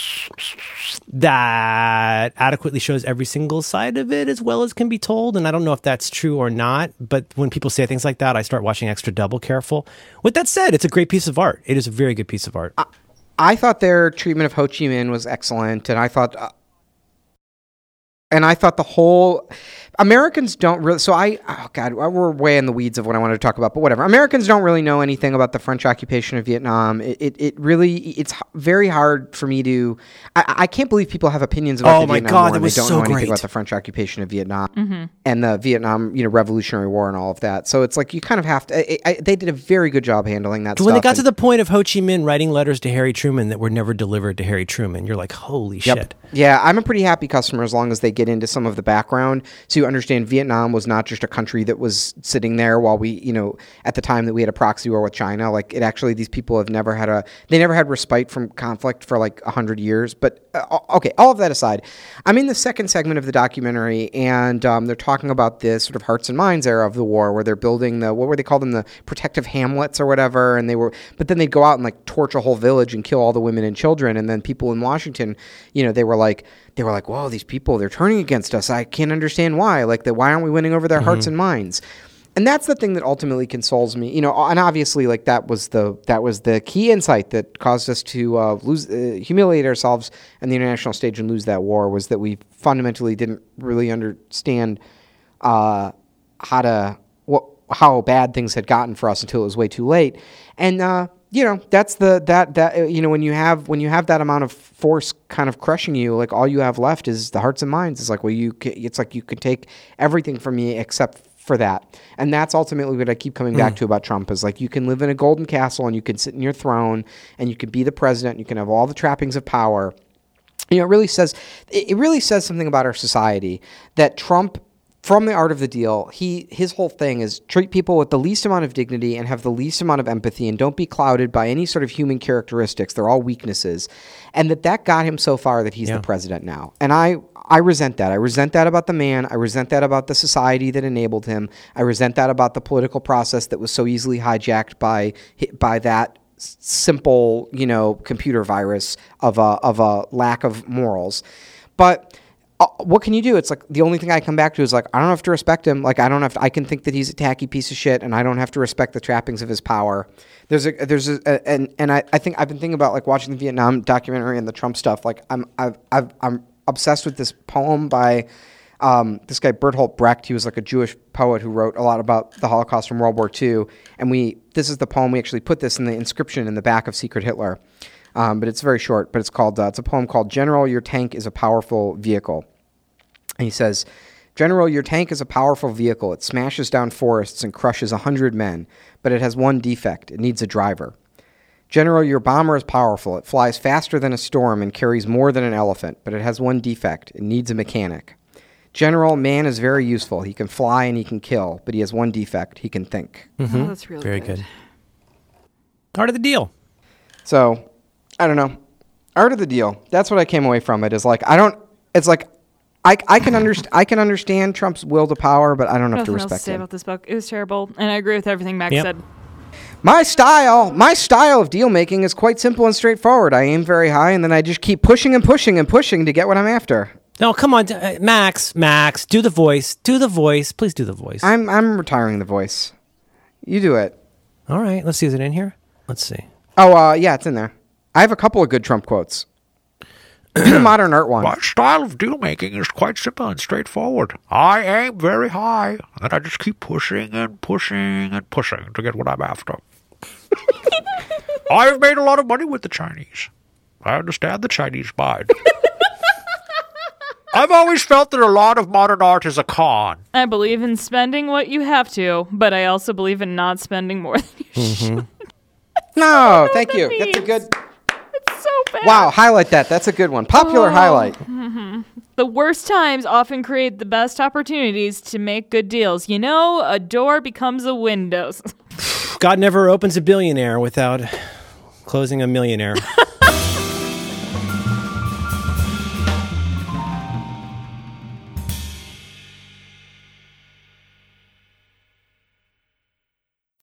that adequately shows every single side of it as well as can be told. And I don't know if that's true or not, but when people say things like that, I start watching extra double careful. With that said, it's a great piece of art. It is a very good piece of art. I thought their treatment of Ho Chi Minh was excellent, and I thought And I thought the whole Americans don't really. So we're way in the weeds of what I wanted to talk about, but whatever. Americans don't really know anything about the French occupation of Vietnam. It's very hard for me to. I can't believe people have opinions about the Vietnam War and they don't know anything about the French occupation of Vietnam and the Vietnam, Revolutionary War and all of that. So it's like you kind of have to. They did a very good job handling that. When they got to the point of Ho Chi Minh writing letters to Harry Truman that were never delivered to Harry Truman, you're like, holy shit. Yeah, I'm a pretty happy customer as long as they get into some of the background to understand Vietnam was not just a country that was sitting there while we, at the time that we had a proxy war with China. Like it actually, these people have never had respite from conflict for like 100 years. But okay, all of that aside, I'm in the second segment of the documentary and they're talking about this sort of hearts and minds era of the war where they're building what were they called them, the protective hamlets or whatever. But then they'd go out and like torch a whole village and kill all the women and children. And then people in Washington, they were like, whoa, these people, they're turning against us. I can't understand why. Like, why aren't we winning over their hearts and minds? And that's the thing that ultimately consoles me. And obviously, like that was the key insight that caused us to humiliate ourselves on the international stage and lose that war was that we fundamentally didn't really understand how bad things had gotten for us until it was way too late. And that's when you have that amount of force kind of crushing you, like all you have left is the hearts and minds. It's like, it's like you could take everything from me except for that. And that's ultimately what I keep coming back to about Trump is like, you can live in a golden castle and you can sit in your throne and you can be the president and you can have all the trappings of power. It really says something about our society that Trump, from The Art of the Deal, his whole thing is treat people with the least amount of dignity and have the least amount of empathy and don't be clouded by any sort of human characteristics. They're all weaknesses. And that got him so far that he's the president now. And I resent that. I resent that about the man. I resent that about the society that enabled him. I resent that about the political process that was so easily hijacked by that simple, computer virus of a lack of morals. But what can you do? It's like the only thing I come back to is like, I don't have to respect him. Like I can think that he's a tacky piece of shit and I don't have to respect the trappings of his power. I think I've been thinking about like watching the Vietnam documentary and the Trump stuff. Like I'm obsessed with this poem by this guy Bertolt Brecht. He was like a Jewish poet who wrote a lot about the Holocaust from World War II. And this is the poem. We actually put this in the inscription in the back of Secret Hitler. But it's very short, but it's a poem called General, Your Tank is a Powerful Vehicle. And he says, General, your tank is a powerful vehicle. It smashes down forests and crushes 100 men, but it has one defect. It needs a driver. General, your bomber is powerful. It flies faster than a storm and carries more than an elephant, but it has one defect. It needs a mechanic. General, man is very useful. He can fly and he can kill, but he has one defect. He can think. Mm-hmm. Oh, that's really very good. Art of the Deal. So, I don't know. Art of the Deal. That's what I came away from it is like, I can understand Trump's will to power, but I don't have to respect else to say him. about this book. It was terrible, and I agree with everything Max said. My style of deal making is quite simple and straightforward. I aim very high, and then I just keep pushing and pushing and pushing to get what I'm after. No, come on, Max, do the voice. Please do the voice. I'm retiring the voice. You do it. All right, let's see. Is it in here? Let's see. Oh, yeah, it's in there. I have a couple of good Trump quotes. Do the modern art one. My style of deal making is quite simple and straightforward. I aim very high, and I just keep pushing and pushing and pushing to get what I'm after. I've made a lot of money with the Chinese. I understand the Chinese mind. I've always felt that a lot of modern art is a con. I believe in spending what you have to, but I also believe in not spending more than you should. No, thank you. That's a good... So bad. Wow, highlight that. That's a good one. Popular highlight. Mm-hmm. The worst times often create the best opportunities to make good deals. A door becomes a window. God never opens a billionaire without closing a millionaire.